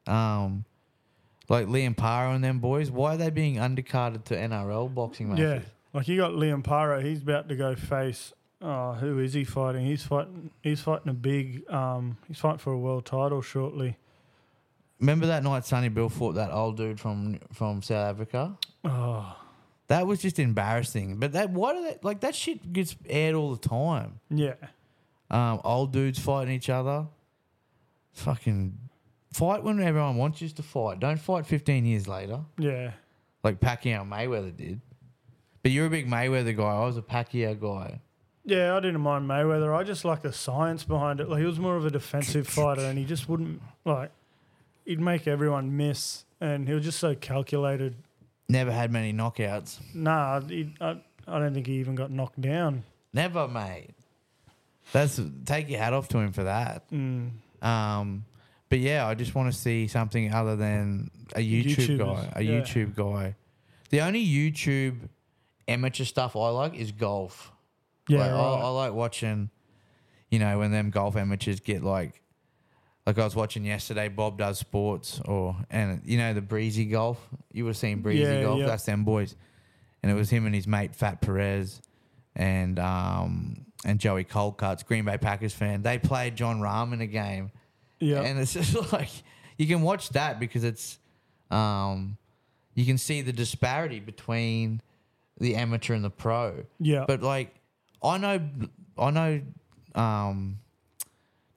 Like Liam Paro and them boys, why are they being undercarded to NRL boxing matches? Yeah. Like you got Liam Paro, he's about to go face who is he fighting? He's fighting a big he's fighting for a world title shortly. Remember that night Sonny Bill fought that old dude from South Africa? Oh. That was just embarrassing. But that shit gets aired all the time. Yeah. Old dudes fighting each other. Fucking fight when everyone wants you to fight. Don't fight 15 years later. Yeah. Like Pacquiao and Mayweather did. But you're a big Mayweather guy. I was a Pacquiao guy. Yeah, I didn't mind Mayweather. I just like the science behind it. Like he was more of a defensive fighter, and he just wouldn't he'd make everyone miss, and he was just so calculated. Never had many knockouts. Nah, I don't think he even got knocked down. Never, mate. Take your hat off to him for that. But yeah, I just want to see something other than a YouTube guy. YouTube guy. The only YouTube amateur stuff I like is golf. Yeah, I like watching, when them golf amateurs get like I was watching yesterday, Bob Does Sports, the Breezy Golf. You would have seen Breezy Golf. Yeah. That's them boys. And it was him and his mate Fat Perez and Joey Colcutt's Green Bay Packers fan. They played John Rahm in a game. Yeah. And it's just like you can watch that because it's you can see the disparity between the amateur and the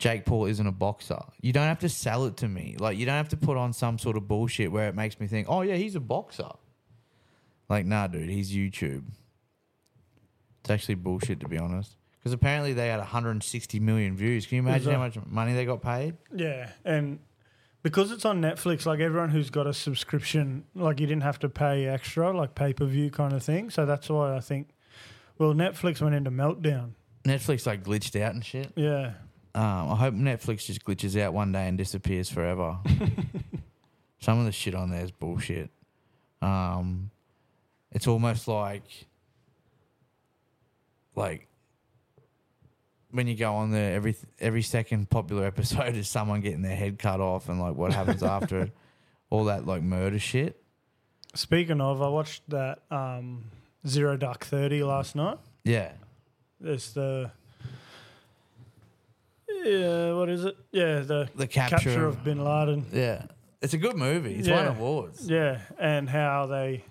Jake Paul isn't a boxer. You don't have to sell it to me. Like, you don't have to put on some sort of bullshit where it makes me think, oh, yeah, he's a boxer. Like, nah, dude, he's YouTube. It's actually bullshit, to be honest. Because apparently they had 160 million views. Can you imagine how much money they got paid? Yeah, and because it's on Netflix, like everyone who's got a subscription, like you didn't have to pay extra, like pay-per-view kind of thing. So that's why I think, well, Netflix went into meltdown. Netflix, like, glitched out and shit. Yeah. I hope Netflix just glitches out one day and disappears forever. Some of the shit on there is bullshit. It's almost like when you go on there, every second popular episode is someone getting their head cut off and like what happens after it, all that like murder shit. Speaking of, I watched that Zero Dark 30 last night. Yeah. There's the what is it? Yeah, the capture of Bin Laden. Yeah, it's a good movie. It's won awards. Yeah, and how they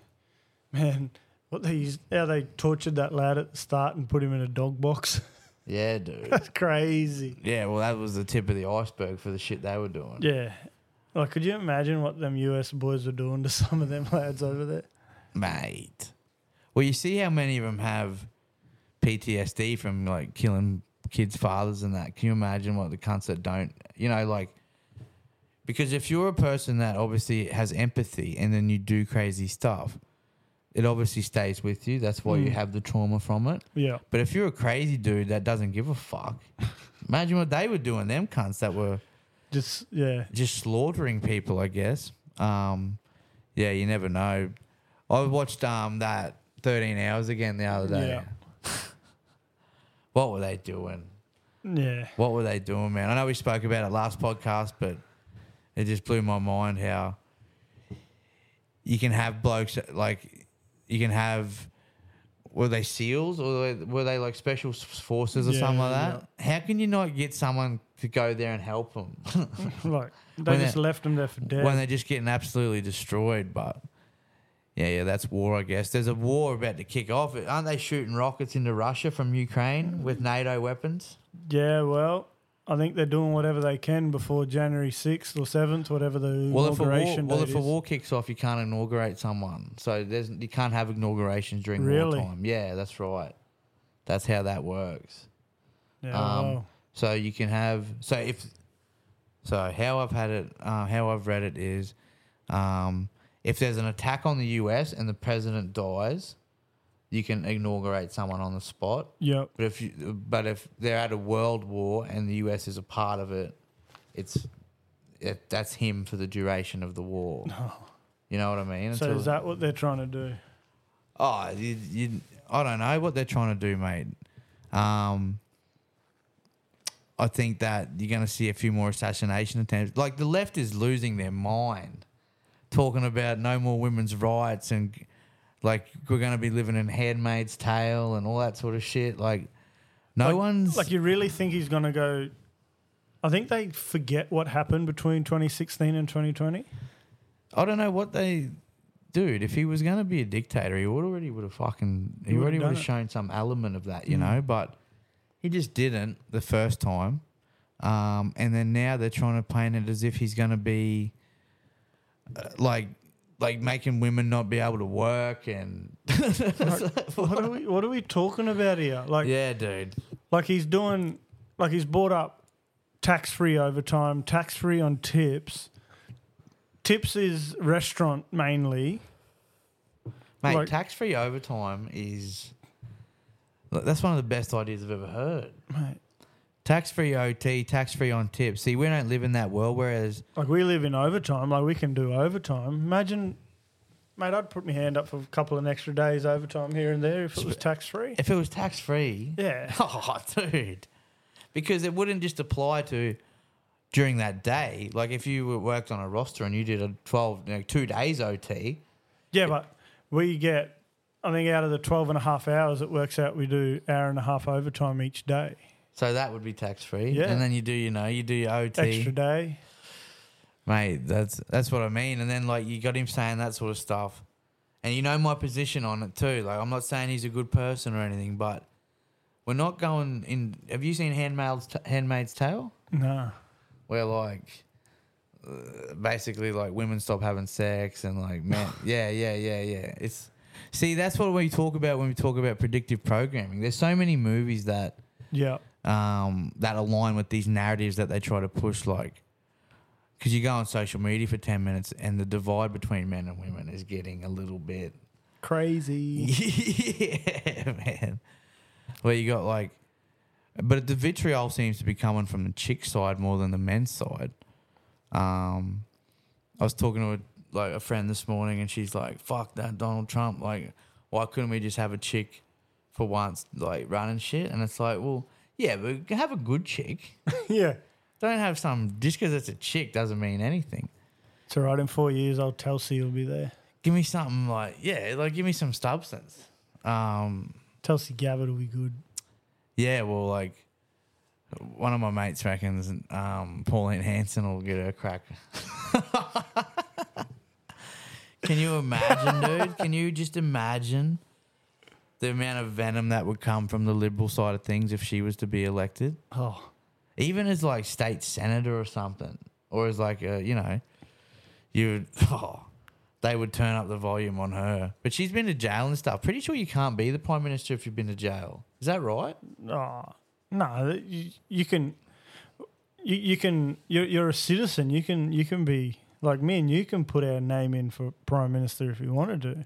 tortured that lad at the start and put him in a dog box. Yeah, dude. That's crazy. Yeah, well, that was the tip of the iceberg for the shit they were doing. Yeah. Like, could you imagine what them US boys were doing to some of them lads over there? Mate. Well, you see how many of them have PTSD from, like, killing kids' fathers and that. Can you imagine what the cunts that don't, because if you're a person that obviously has empathy and then you do crazy stuff, it obviously stays with you. That's why you have the trauma from it. Yeah. But if you're a crazy dude that doesn't give a fuck, imagine what they were doing, them cunts that were just slaughtering people, I guess. Yeah, you never know. I watched that 13 Hours again the other day. Yeah. What were they doing? Yeah. What were they doing, man? I know we spoke about it last podcast, but it just blew my mind how you can have blokes like you can have. Were they SEALs or were they like special forces or something like that? Yeah. How can you not get someone to go there and help them? Like they just left them there for dead. When they're just getting absolutely destroyed, but. Yeah, that's war, I guess. There's a war about to kick off. Aren't they shooting rockets into Russia from Ukraine with NATO weapons? Yeah, well, I think they're doing whatever they can before January 6th or 7th, whatever the inauguration date is. If a war kicks off, you can't inaugurate someone. So you can't have inaugurations during wartime. Yeah, that's right. That's how that works. Yeah, So you can have... how I've read it is... if there's an attack on the US and the president dies, you can inaugurate someone on the spot. Yep. But if they're at a world war and the US is a part of it, that's him for the duration of the war. No. You know what I mean? So is that what they're trying to do? Oh, I don't know what they're trying to do, mate. I think that you're going to see a few more assassination attempts. Like the left is losing their mind. Talking about no more women's rights and like we're going to be living in Handmaid's Tale and all that sort of shit. Like one's... Like you really think he's going to go... I think they forget what happened between 2016 and 2020. I don't know what they... Dude, if he was going to be a dictator, he already would have shown some element of that, you know, but he just didn't the first time. And then now they're trying to paint it as if he's going to be... like making women not be able to work and what are we talking about here? Like, yeah, dude. Like he's brought up tax-free overtime, tax-free on tips. Tips is restaurant mainly. Mate, tax-free overtime that's one of the best ideas I've ever heard. Mate. Tax-free OT, tax-free on tips. See, we don't live in that world, whereas... Like, we live in overtime. Like, we can do overtime. Imagine... Mate, I'd put my hand up for a couple of extra days overtime here and there if it was tax-free. If it was tax-free? Yeah. Oh, dude. Because it wouldn't just apply to during that day. Like, if you worked on a roster and you did 2 days OT... Yeah, but we get... I think out of the 12 and a half hours, it works out we do hour and a half overtime each day. So that would be tax-free. Yeah. And then you do your OT. Extra day. Mate, that's what I mean. And then, like, you got him saying that sort of stuff. And you know my position on it too. Like, I'm not saying he's a good person or anything, but we're not going in... Have you seen Handmaid's Tale? No. where like basically like women stop having sex and like men. yeah. It's that's what we talk about when we talk about predictive programming. There's so many movies that Yeah. that align with these narratives that they try to push, like. Because you go on social media for 10 minutes and the divide between men and women is getting a little bit Crazy. yeah, man. Where you got like, but the vitriol seems to be coming from the chick side more than the men's side. I was talking to a friend this morning and she's like, "Fuck that Donald Trump! Like, why couldn't we just have a chick for once, like running shit?" And it's like, well, yeah, but have a good chick. Yeah. Don't have some just because it's a chick doesn't mean anything. It's all right. In 4 years, old Telsey will be there. Give me something give me some substance. Telsey Gabbard will be good. Yeah, well, like one of my mates reckons Pauline Hanson will get her a crack. Can you imagine, dude? Can you just imagine the amount of venom that would come from the Liberal side of things if she was to be elected? Oh, Even as like state senator or something, or as like a, they would turn up the volume on her. But she's been to jail and stuff. Pretty sure you can't be the prime minister if you've been to jail. Is that right? oh no. You can. You're a citizen. You can be like me, and you can put our name in for prime minister if you wanted to.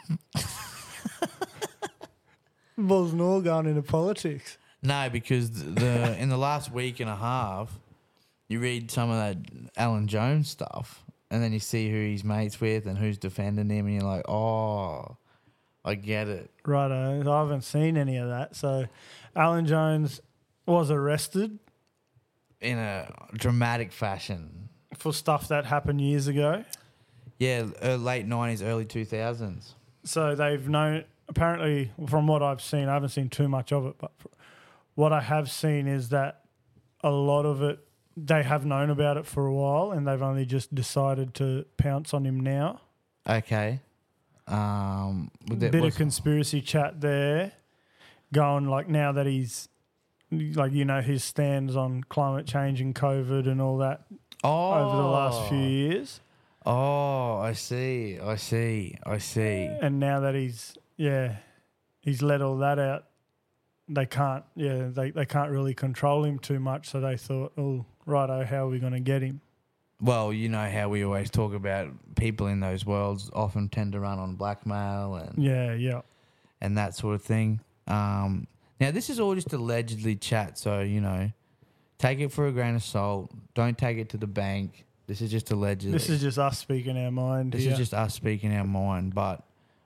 Balls and all going into politics. No, because in the last week and a half, you read some of that Alan Jones stuff, and then you see who he's mates with and who's defending him, and you're like, oh, I get it. Righto. I haven't seen any of that. So, Alan Jones was arrested In a dramatic fashion. for stuff that happened years ago. Yeah, late 90s, early 2000s. So they've known. Apparently, from what I've seen, I haven't seen too much of it, but what I have seen is that a lot of it, they have known about it for a while and they've only just decided to pounce on him now. Okay. Bit of conspiracy chat there going like now that he's like, his stands on climate change and COVID and all that over the last few years. Oh, I see. And now that he's let all that out, they can't really control him too much. So they thought, oh, righto, how are we going to get him? Well, you know how we always talk about people in those worlds often tend to run on blackmail and and that sort of thing. Now, this is all just allegedly chat, so, take it for a grain of salt. Don't take it to the bank. This is just allegedly. This is just us speaking our mind. This is just us speaking our mind. But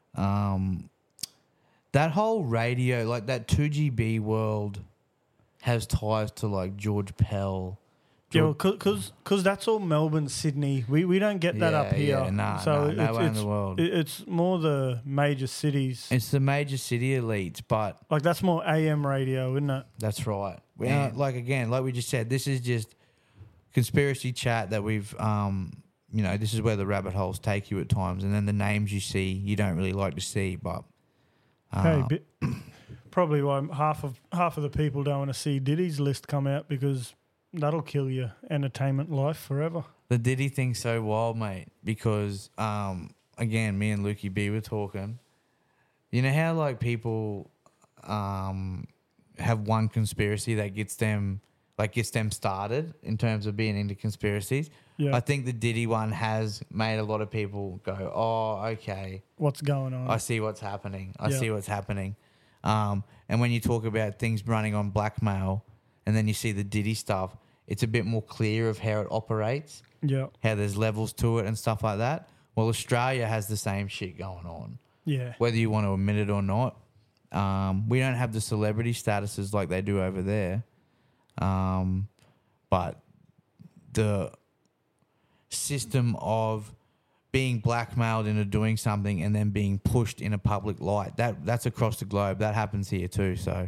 that whole radio, like that 2GB world has ties to like George Pell. Yeah, because that's all Melbourne, Sydney. We don't get that up here. Yeah, nowhere in the world. It's more the major cities. It's the major city elites, but like that's more AM radio, isn't it? that's right. Like we just said, this is just conspiracy chat that we've, this is where the rabbit holes take you at times, and then the names you see you don't really like to see, but probably why half of the people don't want to see Diddy's list come out because that'll kill your entertainment life forever. The Diddy thing's so wild, mate, because again, me and Lukey B were talking. You know how like people have one conspiracy that gets them started in terms of being into conspiracies. Yeah. I think the Diddy one has made a lot of people go, oh, okay. What's going on? I see what's happening. And when you talk about things running on blackmail and then you see the Diddy stuff, it's a bit more clear of how it operates, Yeah. how there's levels to it and stuff like that. Well, Australia has the same shit going on. Yeah. Whether you want to admit it or not. We don't have the celebrity statuses like they do over there. But the system of being blackmailed into doing something and then being pushed in a public light, that's across the globe. That happens here too. So,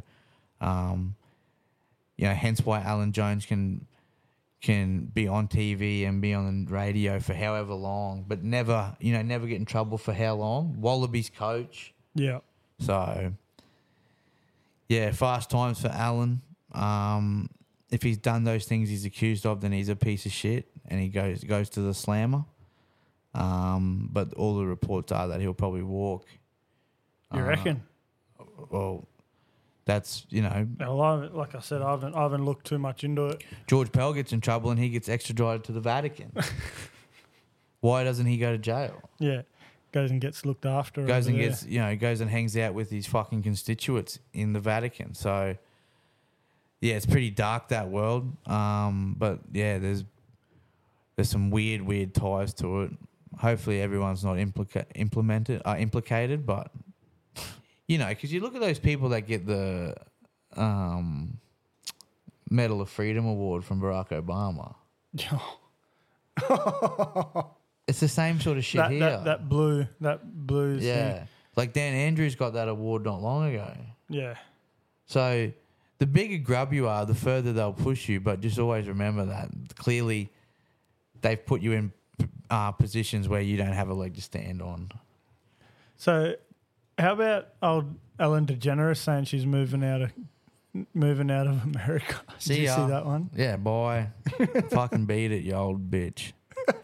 hence why Alan Jones can be on TV and be on the radio for however long, but never get in trouble for how long. Wallabies coach. Yeah. So, yeah, fast times for Alan. if he's done those things he's accused of, then he's a piece of shit, and he goes to the slammer. But all the reports are that he'll probably walk. You reckon? Well, that's, you know. Well, like I said, I haven't looked too much into it. George Pell gets in trouble and he gets extradited to the Vatican. Why doesn't he go to jail? Yeah, goes and gets looked after. Goes and hangs out with his fucking constituents in the Vatican. So, yeah, it's pretty dark, that world. But yeah, there's some weird ties to it. Hopefully, everyone's not implicated, but you know, because you look at those people that get the Medal of Freedom Award from Barack Obama. It's the same sort of shit here. That blue yeah. thing. Like Dan Andrews got that award not long ago. Yeah. So the bigger grub you are, the further they'll push you. But just always remember that clearly they've put you in positions where you don't have a leg to stand on. So how about old Ellen DeGeneres saying she's moving out of America? Did you see that one? Yeah, boy. Fucking beat it, you old bitch.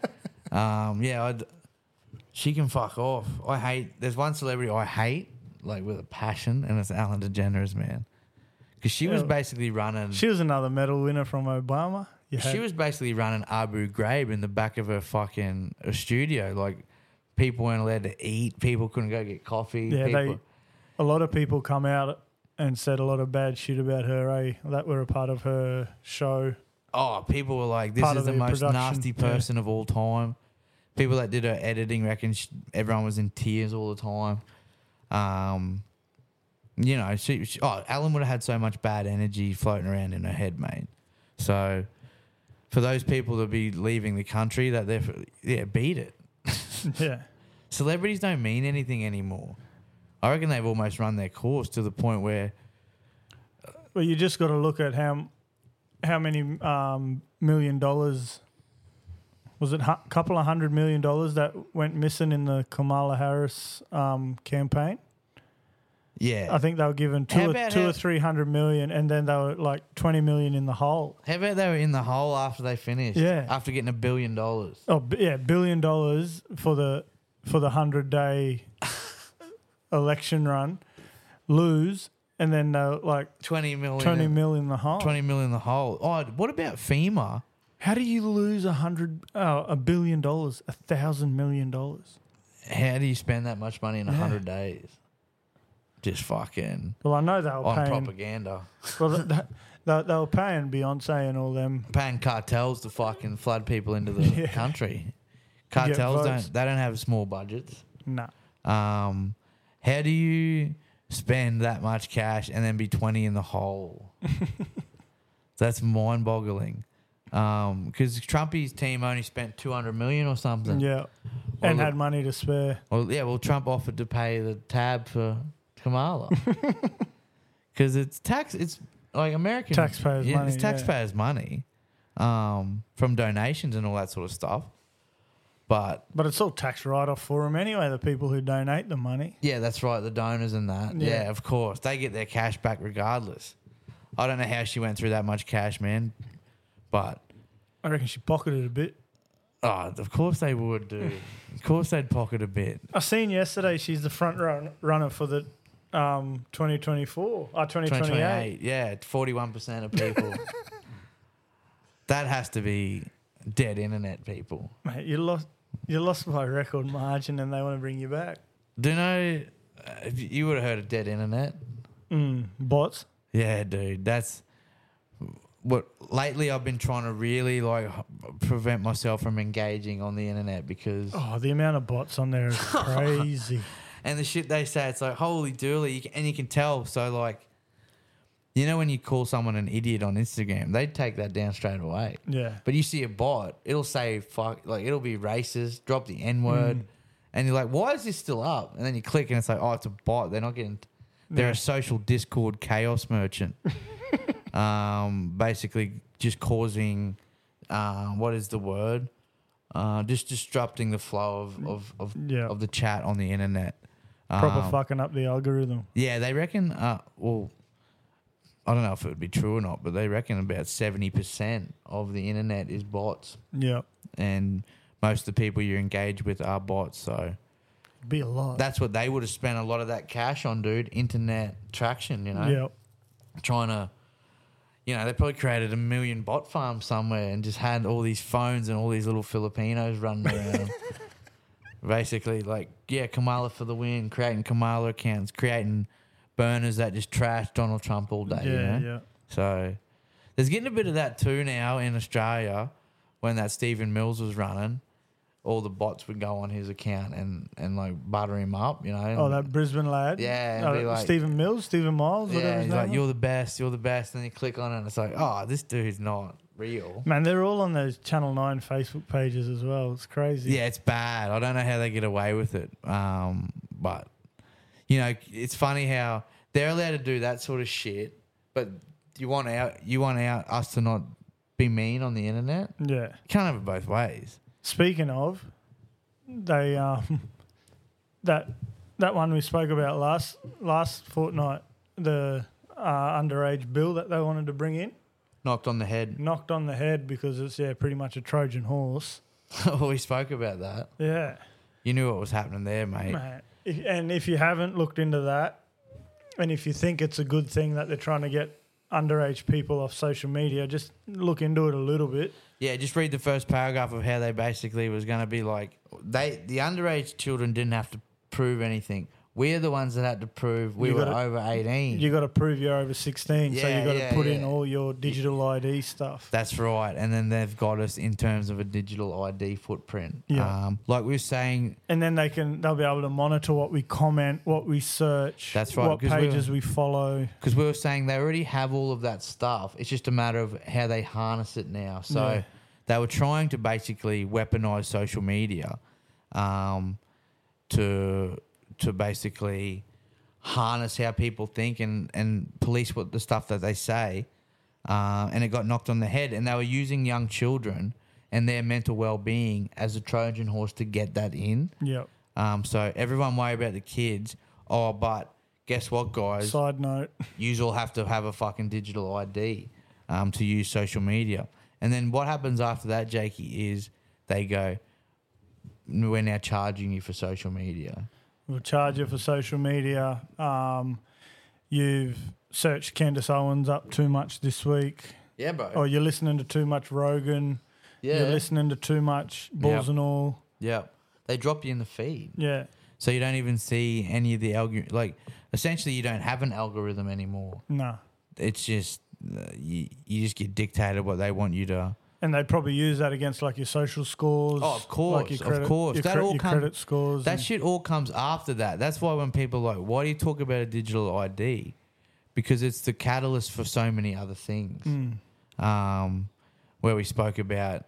She can fuck off. There's one celebrity I hate, like with a passion, and it's Ellen DeGeneres, man. Because she was basically running... She was another medal winner from Obama. She was basically running Abu Ghraib in the back of her fucking studio. Like, people weren't allowed to eat. People couldn't go get coffee. Yeah, a lot of people come out and said a lot of bad shit about her, that were a part of her show. Oh, people were like, this is the most nasty person of all time. People that did her editing reckon everyone was in tears all the time. You know, Ellen would have had so much bad energy floating around in her head, mate. So for those people to be leaving the country, beat it. Yeah. Celebrities don't mean anything anymore. I reckon they've almost run their course to the point where... Well, you just got to look at how many $1 million... Was it a couple of $100 million that went missing in the Kamala Harris campaign? Yeah. I think they were given two or 300 million, and then they were like 20 million in the hole. How about they were in the hole after they finished? Yeah. After getting $1 billion. Oh, yeah, $1 billion for the 100-day election run, lose, and then like 20 million. 20 mil in the hole. 20 million in the hole. Oh, what about FEMA? How do you lose $1 billion, $1,000 million? How do you spend that much money in 100 days? Just fucking. Well, I know they were paying propaganda. Well, they were paying Beyonce and all them. Paying cartels to fucking flood people into the country. Cartels don't have small budgets. No. How do you spend that much cash and then be 20 in the hole? That's mind-boggling. Because Trumpy's team only spent $200 million or something. Yeah, and had money to spare. Well, Trump offered to pay the tab for Kamala because it's like American taxpayers' money. It's taxpayers' money from donations and all that sort of stuff. But it's all tax write-off for them anyway, the people who donate the money. Yeah, that's right, the donors and that. Yeah, of course. They get their cash back regardless. I don't know how she went through that much cash, man, but... I reckon she pocketed a bit. Oh, of course they would, dude. Of course they'd pocket a bit. I seen yesterday she's the front runner for the 2024, 2028. Yeah, 41% of people. That has to be dead internet people. Mate, you lost by record margin and they want to bring you back. Do you know, you would have heard of dead internet? Bots? Yeah, dude. That's what lately I've been trying to really prevent myself from engaging on the internet because... Oh, the amount of bots on there is crazy. And the shit they say, it's like, holy dooly. And you can tell. So, like, you know when you call someone an idiot on Instagram, they take that down straight away. Yeah. But you see a bot, it'll say, fuck, like, it'll be racist, drop the N-word. And you're like, why is this still up? And then you click and it's like, oh, it's a bot. They're not getting... They're a social Discord chaos merchant. Basically just causing, what is the word? Just disrupting the flow of the chat on the internet. Proper fucking up the algorithm. Yeah, they reckon, I I don't know if it would be true or not, but they reckon about 70% of the internet is bots, Yeah. and most of the people you engage with are bots. So Be a lot. that's what they would have spent a lot of that cash on, dude. Internet traction, you know, Yeah. trying to, you know, they probably created 1 million bot farms somewhere and just had all these phones and all these little Filipinos running around. Basically, like, yeah, Kamala for the win, creating Kamala accounts, creating burners that just trash Donald Trump all day. Yeah, you know? yeah. So there's getting a bit of that too now in Australia. When that Stephen Mills was running, all the bots would go on his account and like butter him up, you know. And Oh, that Brisbane lad. Yeah, it'd be like- Stephen Mills, Stephen Miles, whatever yeah, his he's name like, was. you're the best, you're the best. And then you click on it and it's like, oh, this dude's not real. Man, they're all on those Channel 9 Facebook pages as well. It's crazy. Yeah, it's bad. I don't know how they get away with it. But, you know, it's funny how they're allowed to do that sort of shit, but you want us to not be mean on the internet? Yeah. You can't have it both ways. Speaking of, they that one we spoke about last fortnight, the underage bill that they wanted to bring in, Knocked on the head. knocked on the head because it's pretty much a Trojan horse. We spoke about that. Yeah. You knew what was happening there, mate. Man. And if you haven't looked into that, and if you think it's a good thing that they're trying to get underage people off social media, just look into it a little bit. Yeah, just read the first paragraph of how they basically was going to be like, the underage children didn't have to prove anything. We're the ones that had to prove we were over 18. You got to prove you're over 16, so Yeah, you got to yeah, put yeah. in all your digital ID stuff. That's right. And then they've got us in terms of a digital ID footprint. Yeah. Like we were saying, And then they'll be able to monitor what we comment, what we search, That's right, what 'cause pages we follow. because we were saying they already have all of that stuff. It's just a matter of how they harness it now. So Yeah. they were trying to basically weaponize social media to basically harness how people think and police what the stuff that they say. And it got knocked on the head. And they were using young children and their mental well-being as a Trojan horse to get that in. Yep. So everyone worry about the kids. Oh, but guess what, guys? Side note. You all have to have a fucking digital ID to use social media. And then what happens after that, Jakey, is they go, we're now charging you for social media. We'll charge you for social media. You've searched Candace Owens up too much this week. Yeah, bro. Or you're listening to too much Rogan. You're listening to too much Balls and All. Yeah. They drop you in the feed. Yeah. So you don't even see any of the algorithm. Like, essentially, you don't have an algorithm anymore. No. It's just, you just get dictated what they want you to. And they probably use that against like your social scores. Oh, of course, like your credit, of course. Your, That all your comes- credit scores. That and- shit all comes after that. That's why when people are like, why do you talk about a digital ID? Because it's the catalyst for so many other things. Where we spoke about,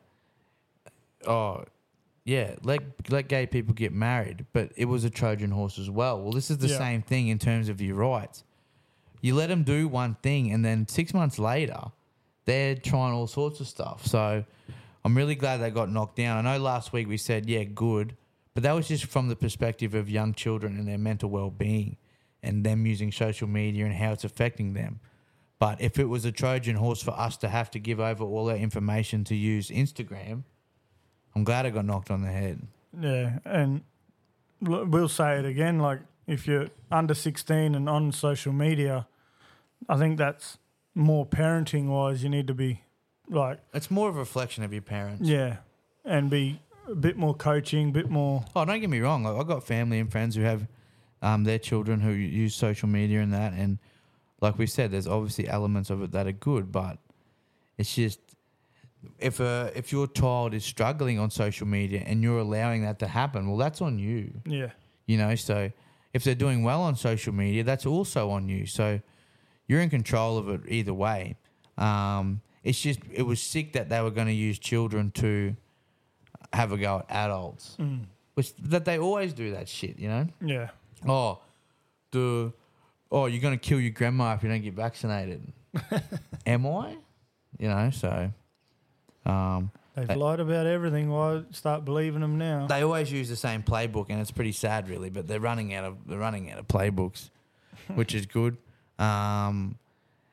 let gay people get married, but it was a Trojan horse as well. Well, this is the Yeah. same thing in terms of your rights. You let them do one thing, and then 6 months later, they're trying all sorts of stuff. So I'm really glad they got knocked down. I know last week we said, yeah, good, but that was just from the perspective of young children and their mental well-being and them using social media and how it's affecting them. But if it was a Trojan horse for us to have to give over all our information to use Instagram, I'm glad it got knocked on the head. Yeah, and we'll say it again, like if you're under 16 and on social media, I think that's more parenting wise. You need to be like, It's more of a reflection of your parents. yeah, and be a bit more coaching, a bit more. Oh, don't get me wrong. Like, I've got family and friends who have their children who use social media and that. And like we said, there's obviously elements of it that are good, but it's just if your child is struggling on social media and you're allowing that to happen, well, that's on you. Yeah, You know, so if they're doing well on social media, that's also on you. So you're in control of it either way. It's just, it was sick that they were going to use children to have a go at adults, which that they always do that shit, you know? yeah, Oh, you're going to kill your grandma if you don't get vaccinated. Am I? You know, so they've lied about everything. Why start believing them now? they always use the same playbook, and it's pretty sad, really. But they're running out of playbooks, which is good.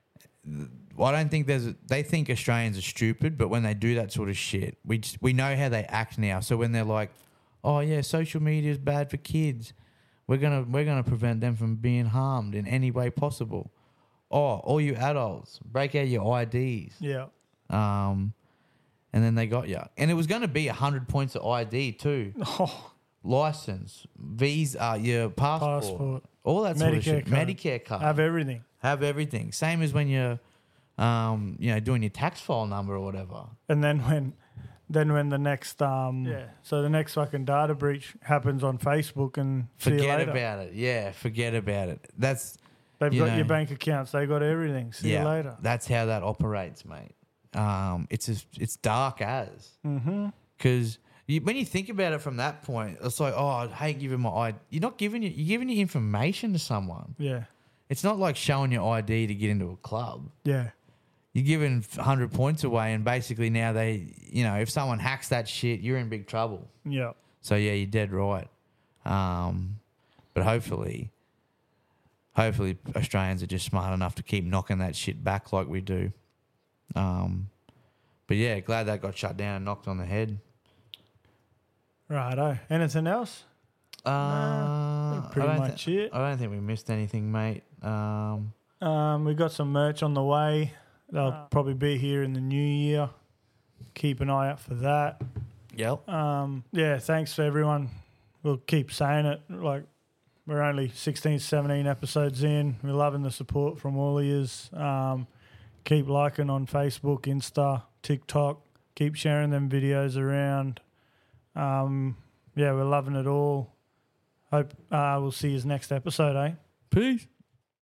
I don't think they think Australians are stupid, but when they do that sort of shit, we know how they act now. So when they're like, oh yeah, social media is bad for kids, we're gonna prevent them from being harmed in any way possible. Oh, all you adults, break out your IDs. Yeah. And then they got you. And it was going to be 100 points of ID too. Oh, License, visa, your passport. All that sort of shit. Medicare card. Medicare card. have everything. Have everything. Same as when you're, doing your tax file number or whatever. And then when the next so the next fucking data breach happens on Facebook and see you Forget later. about it. Yeah, forget about it. They've got your bank accounts. They got everything. See you later. That's how that operates, mate. It's dark as. Because when you think about it from that point, it's like, oh, I hate giving my ID. You're giving your information to someone. Yeah. It's not like showing your ID to get into a club. Yeah. You're giving 100 points away, and basically now if someone hacks that shit, you're in big trouble. Yeah. So yeah, you're dead right. But hopefully Australians are just smart enough to keep knocking that shit back like we do. But yeah, glad that got shut down and knocked on the head. Righto. Anything else? Pretty much it. I don't think we missed anything, mate. We got some merch on the way. They'll probably be here in the new year. Keep an eye out for that. Yep. Thanks to everyone. We'll keep saying it. Like, we're only 16, 17 episodes in. We're loving the support from all of yous. Keep liking on Facebook, Insta, TikTok. Keep sharing them videos around. We're loving it all. Hope we'll see you next episode, eh? Peace.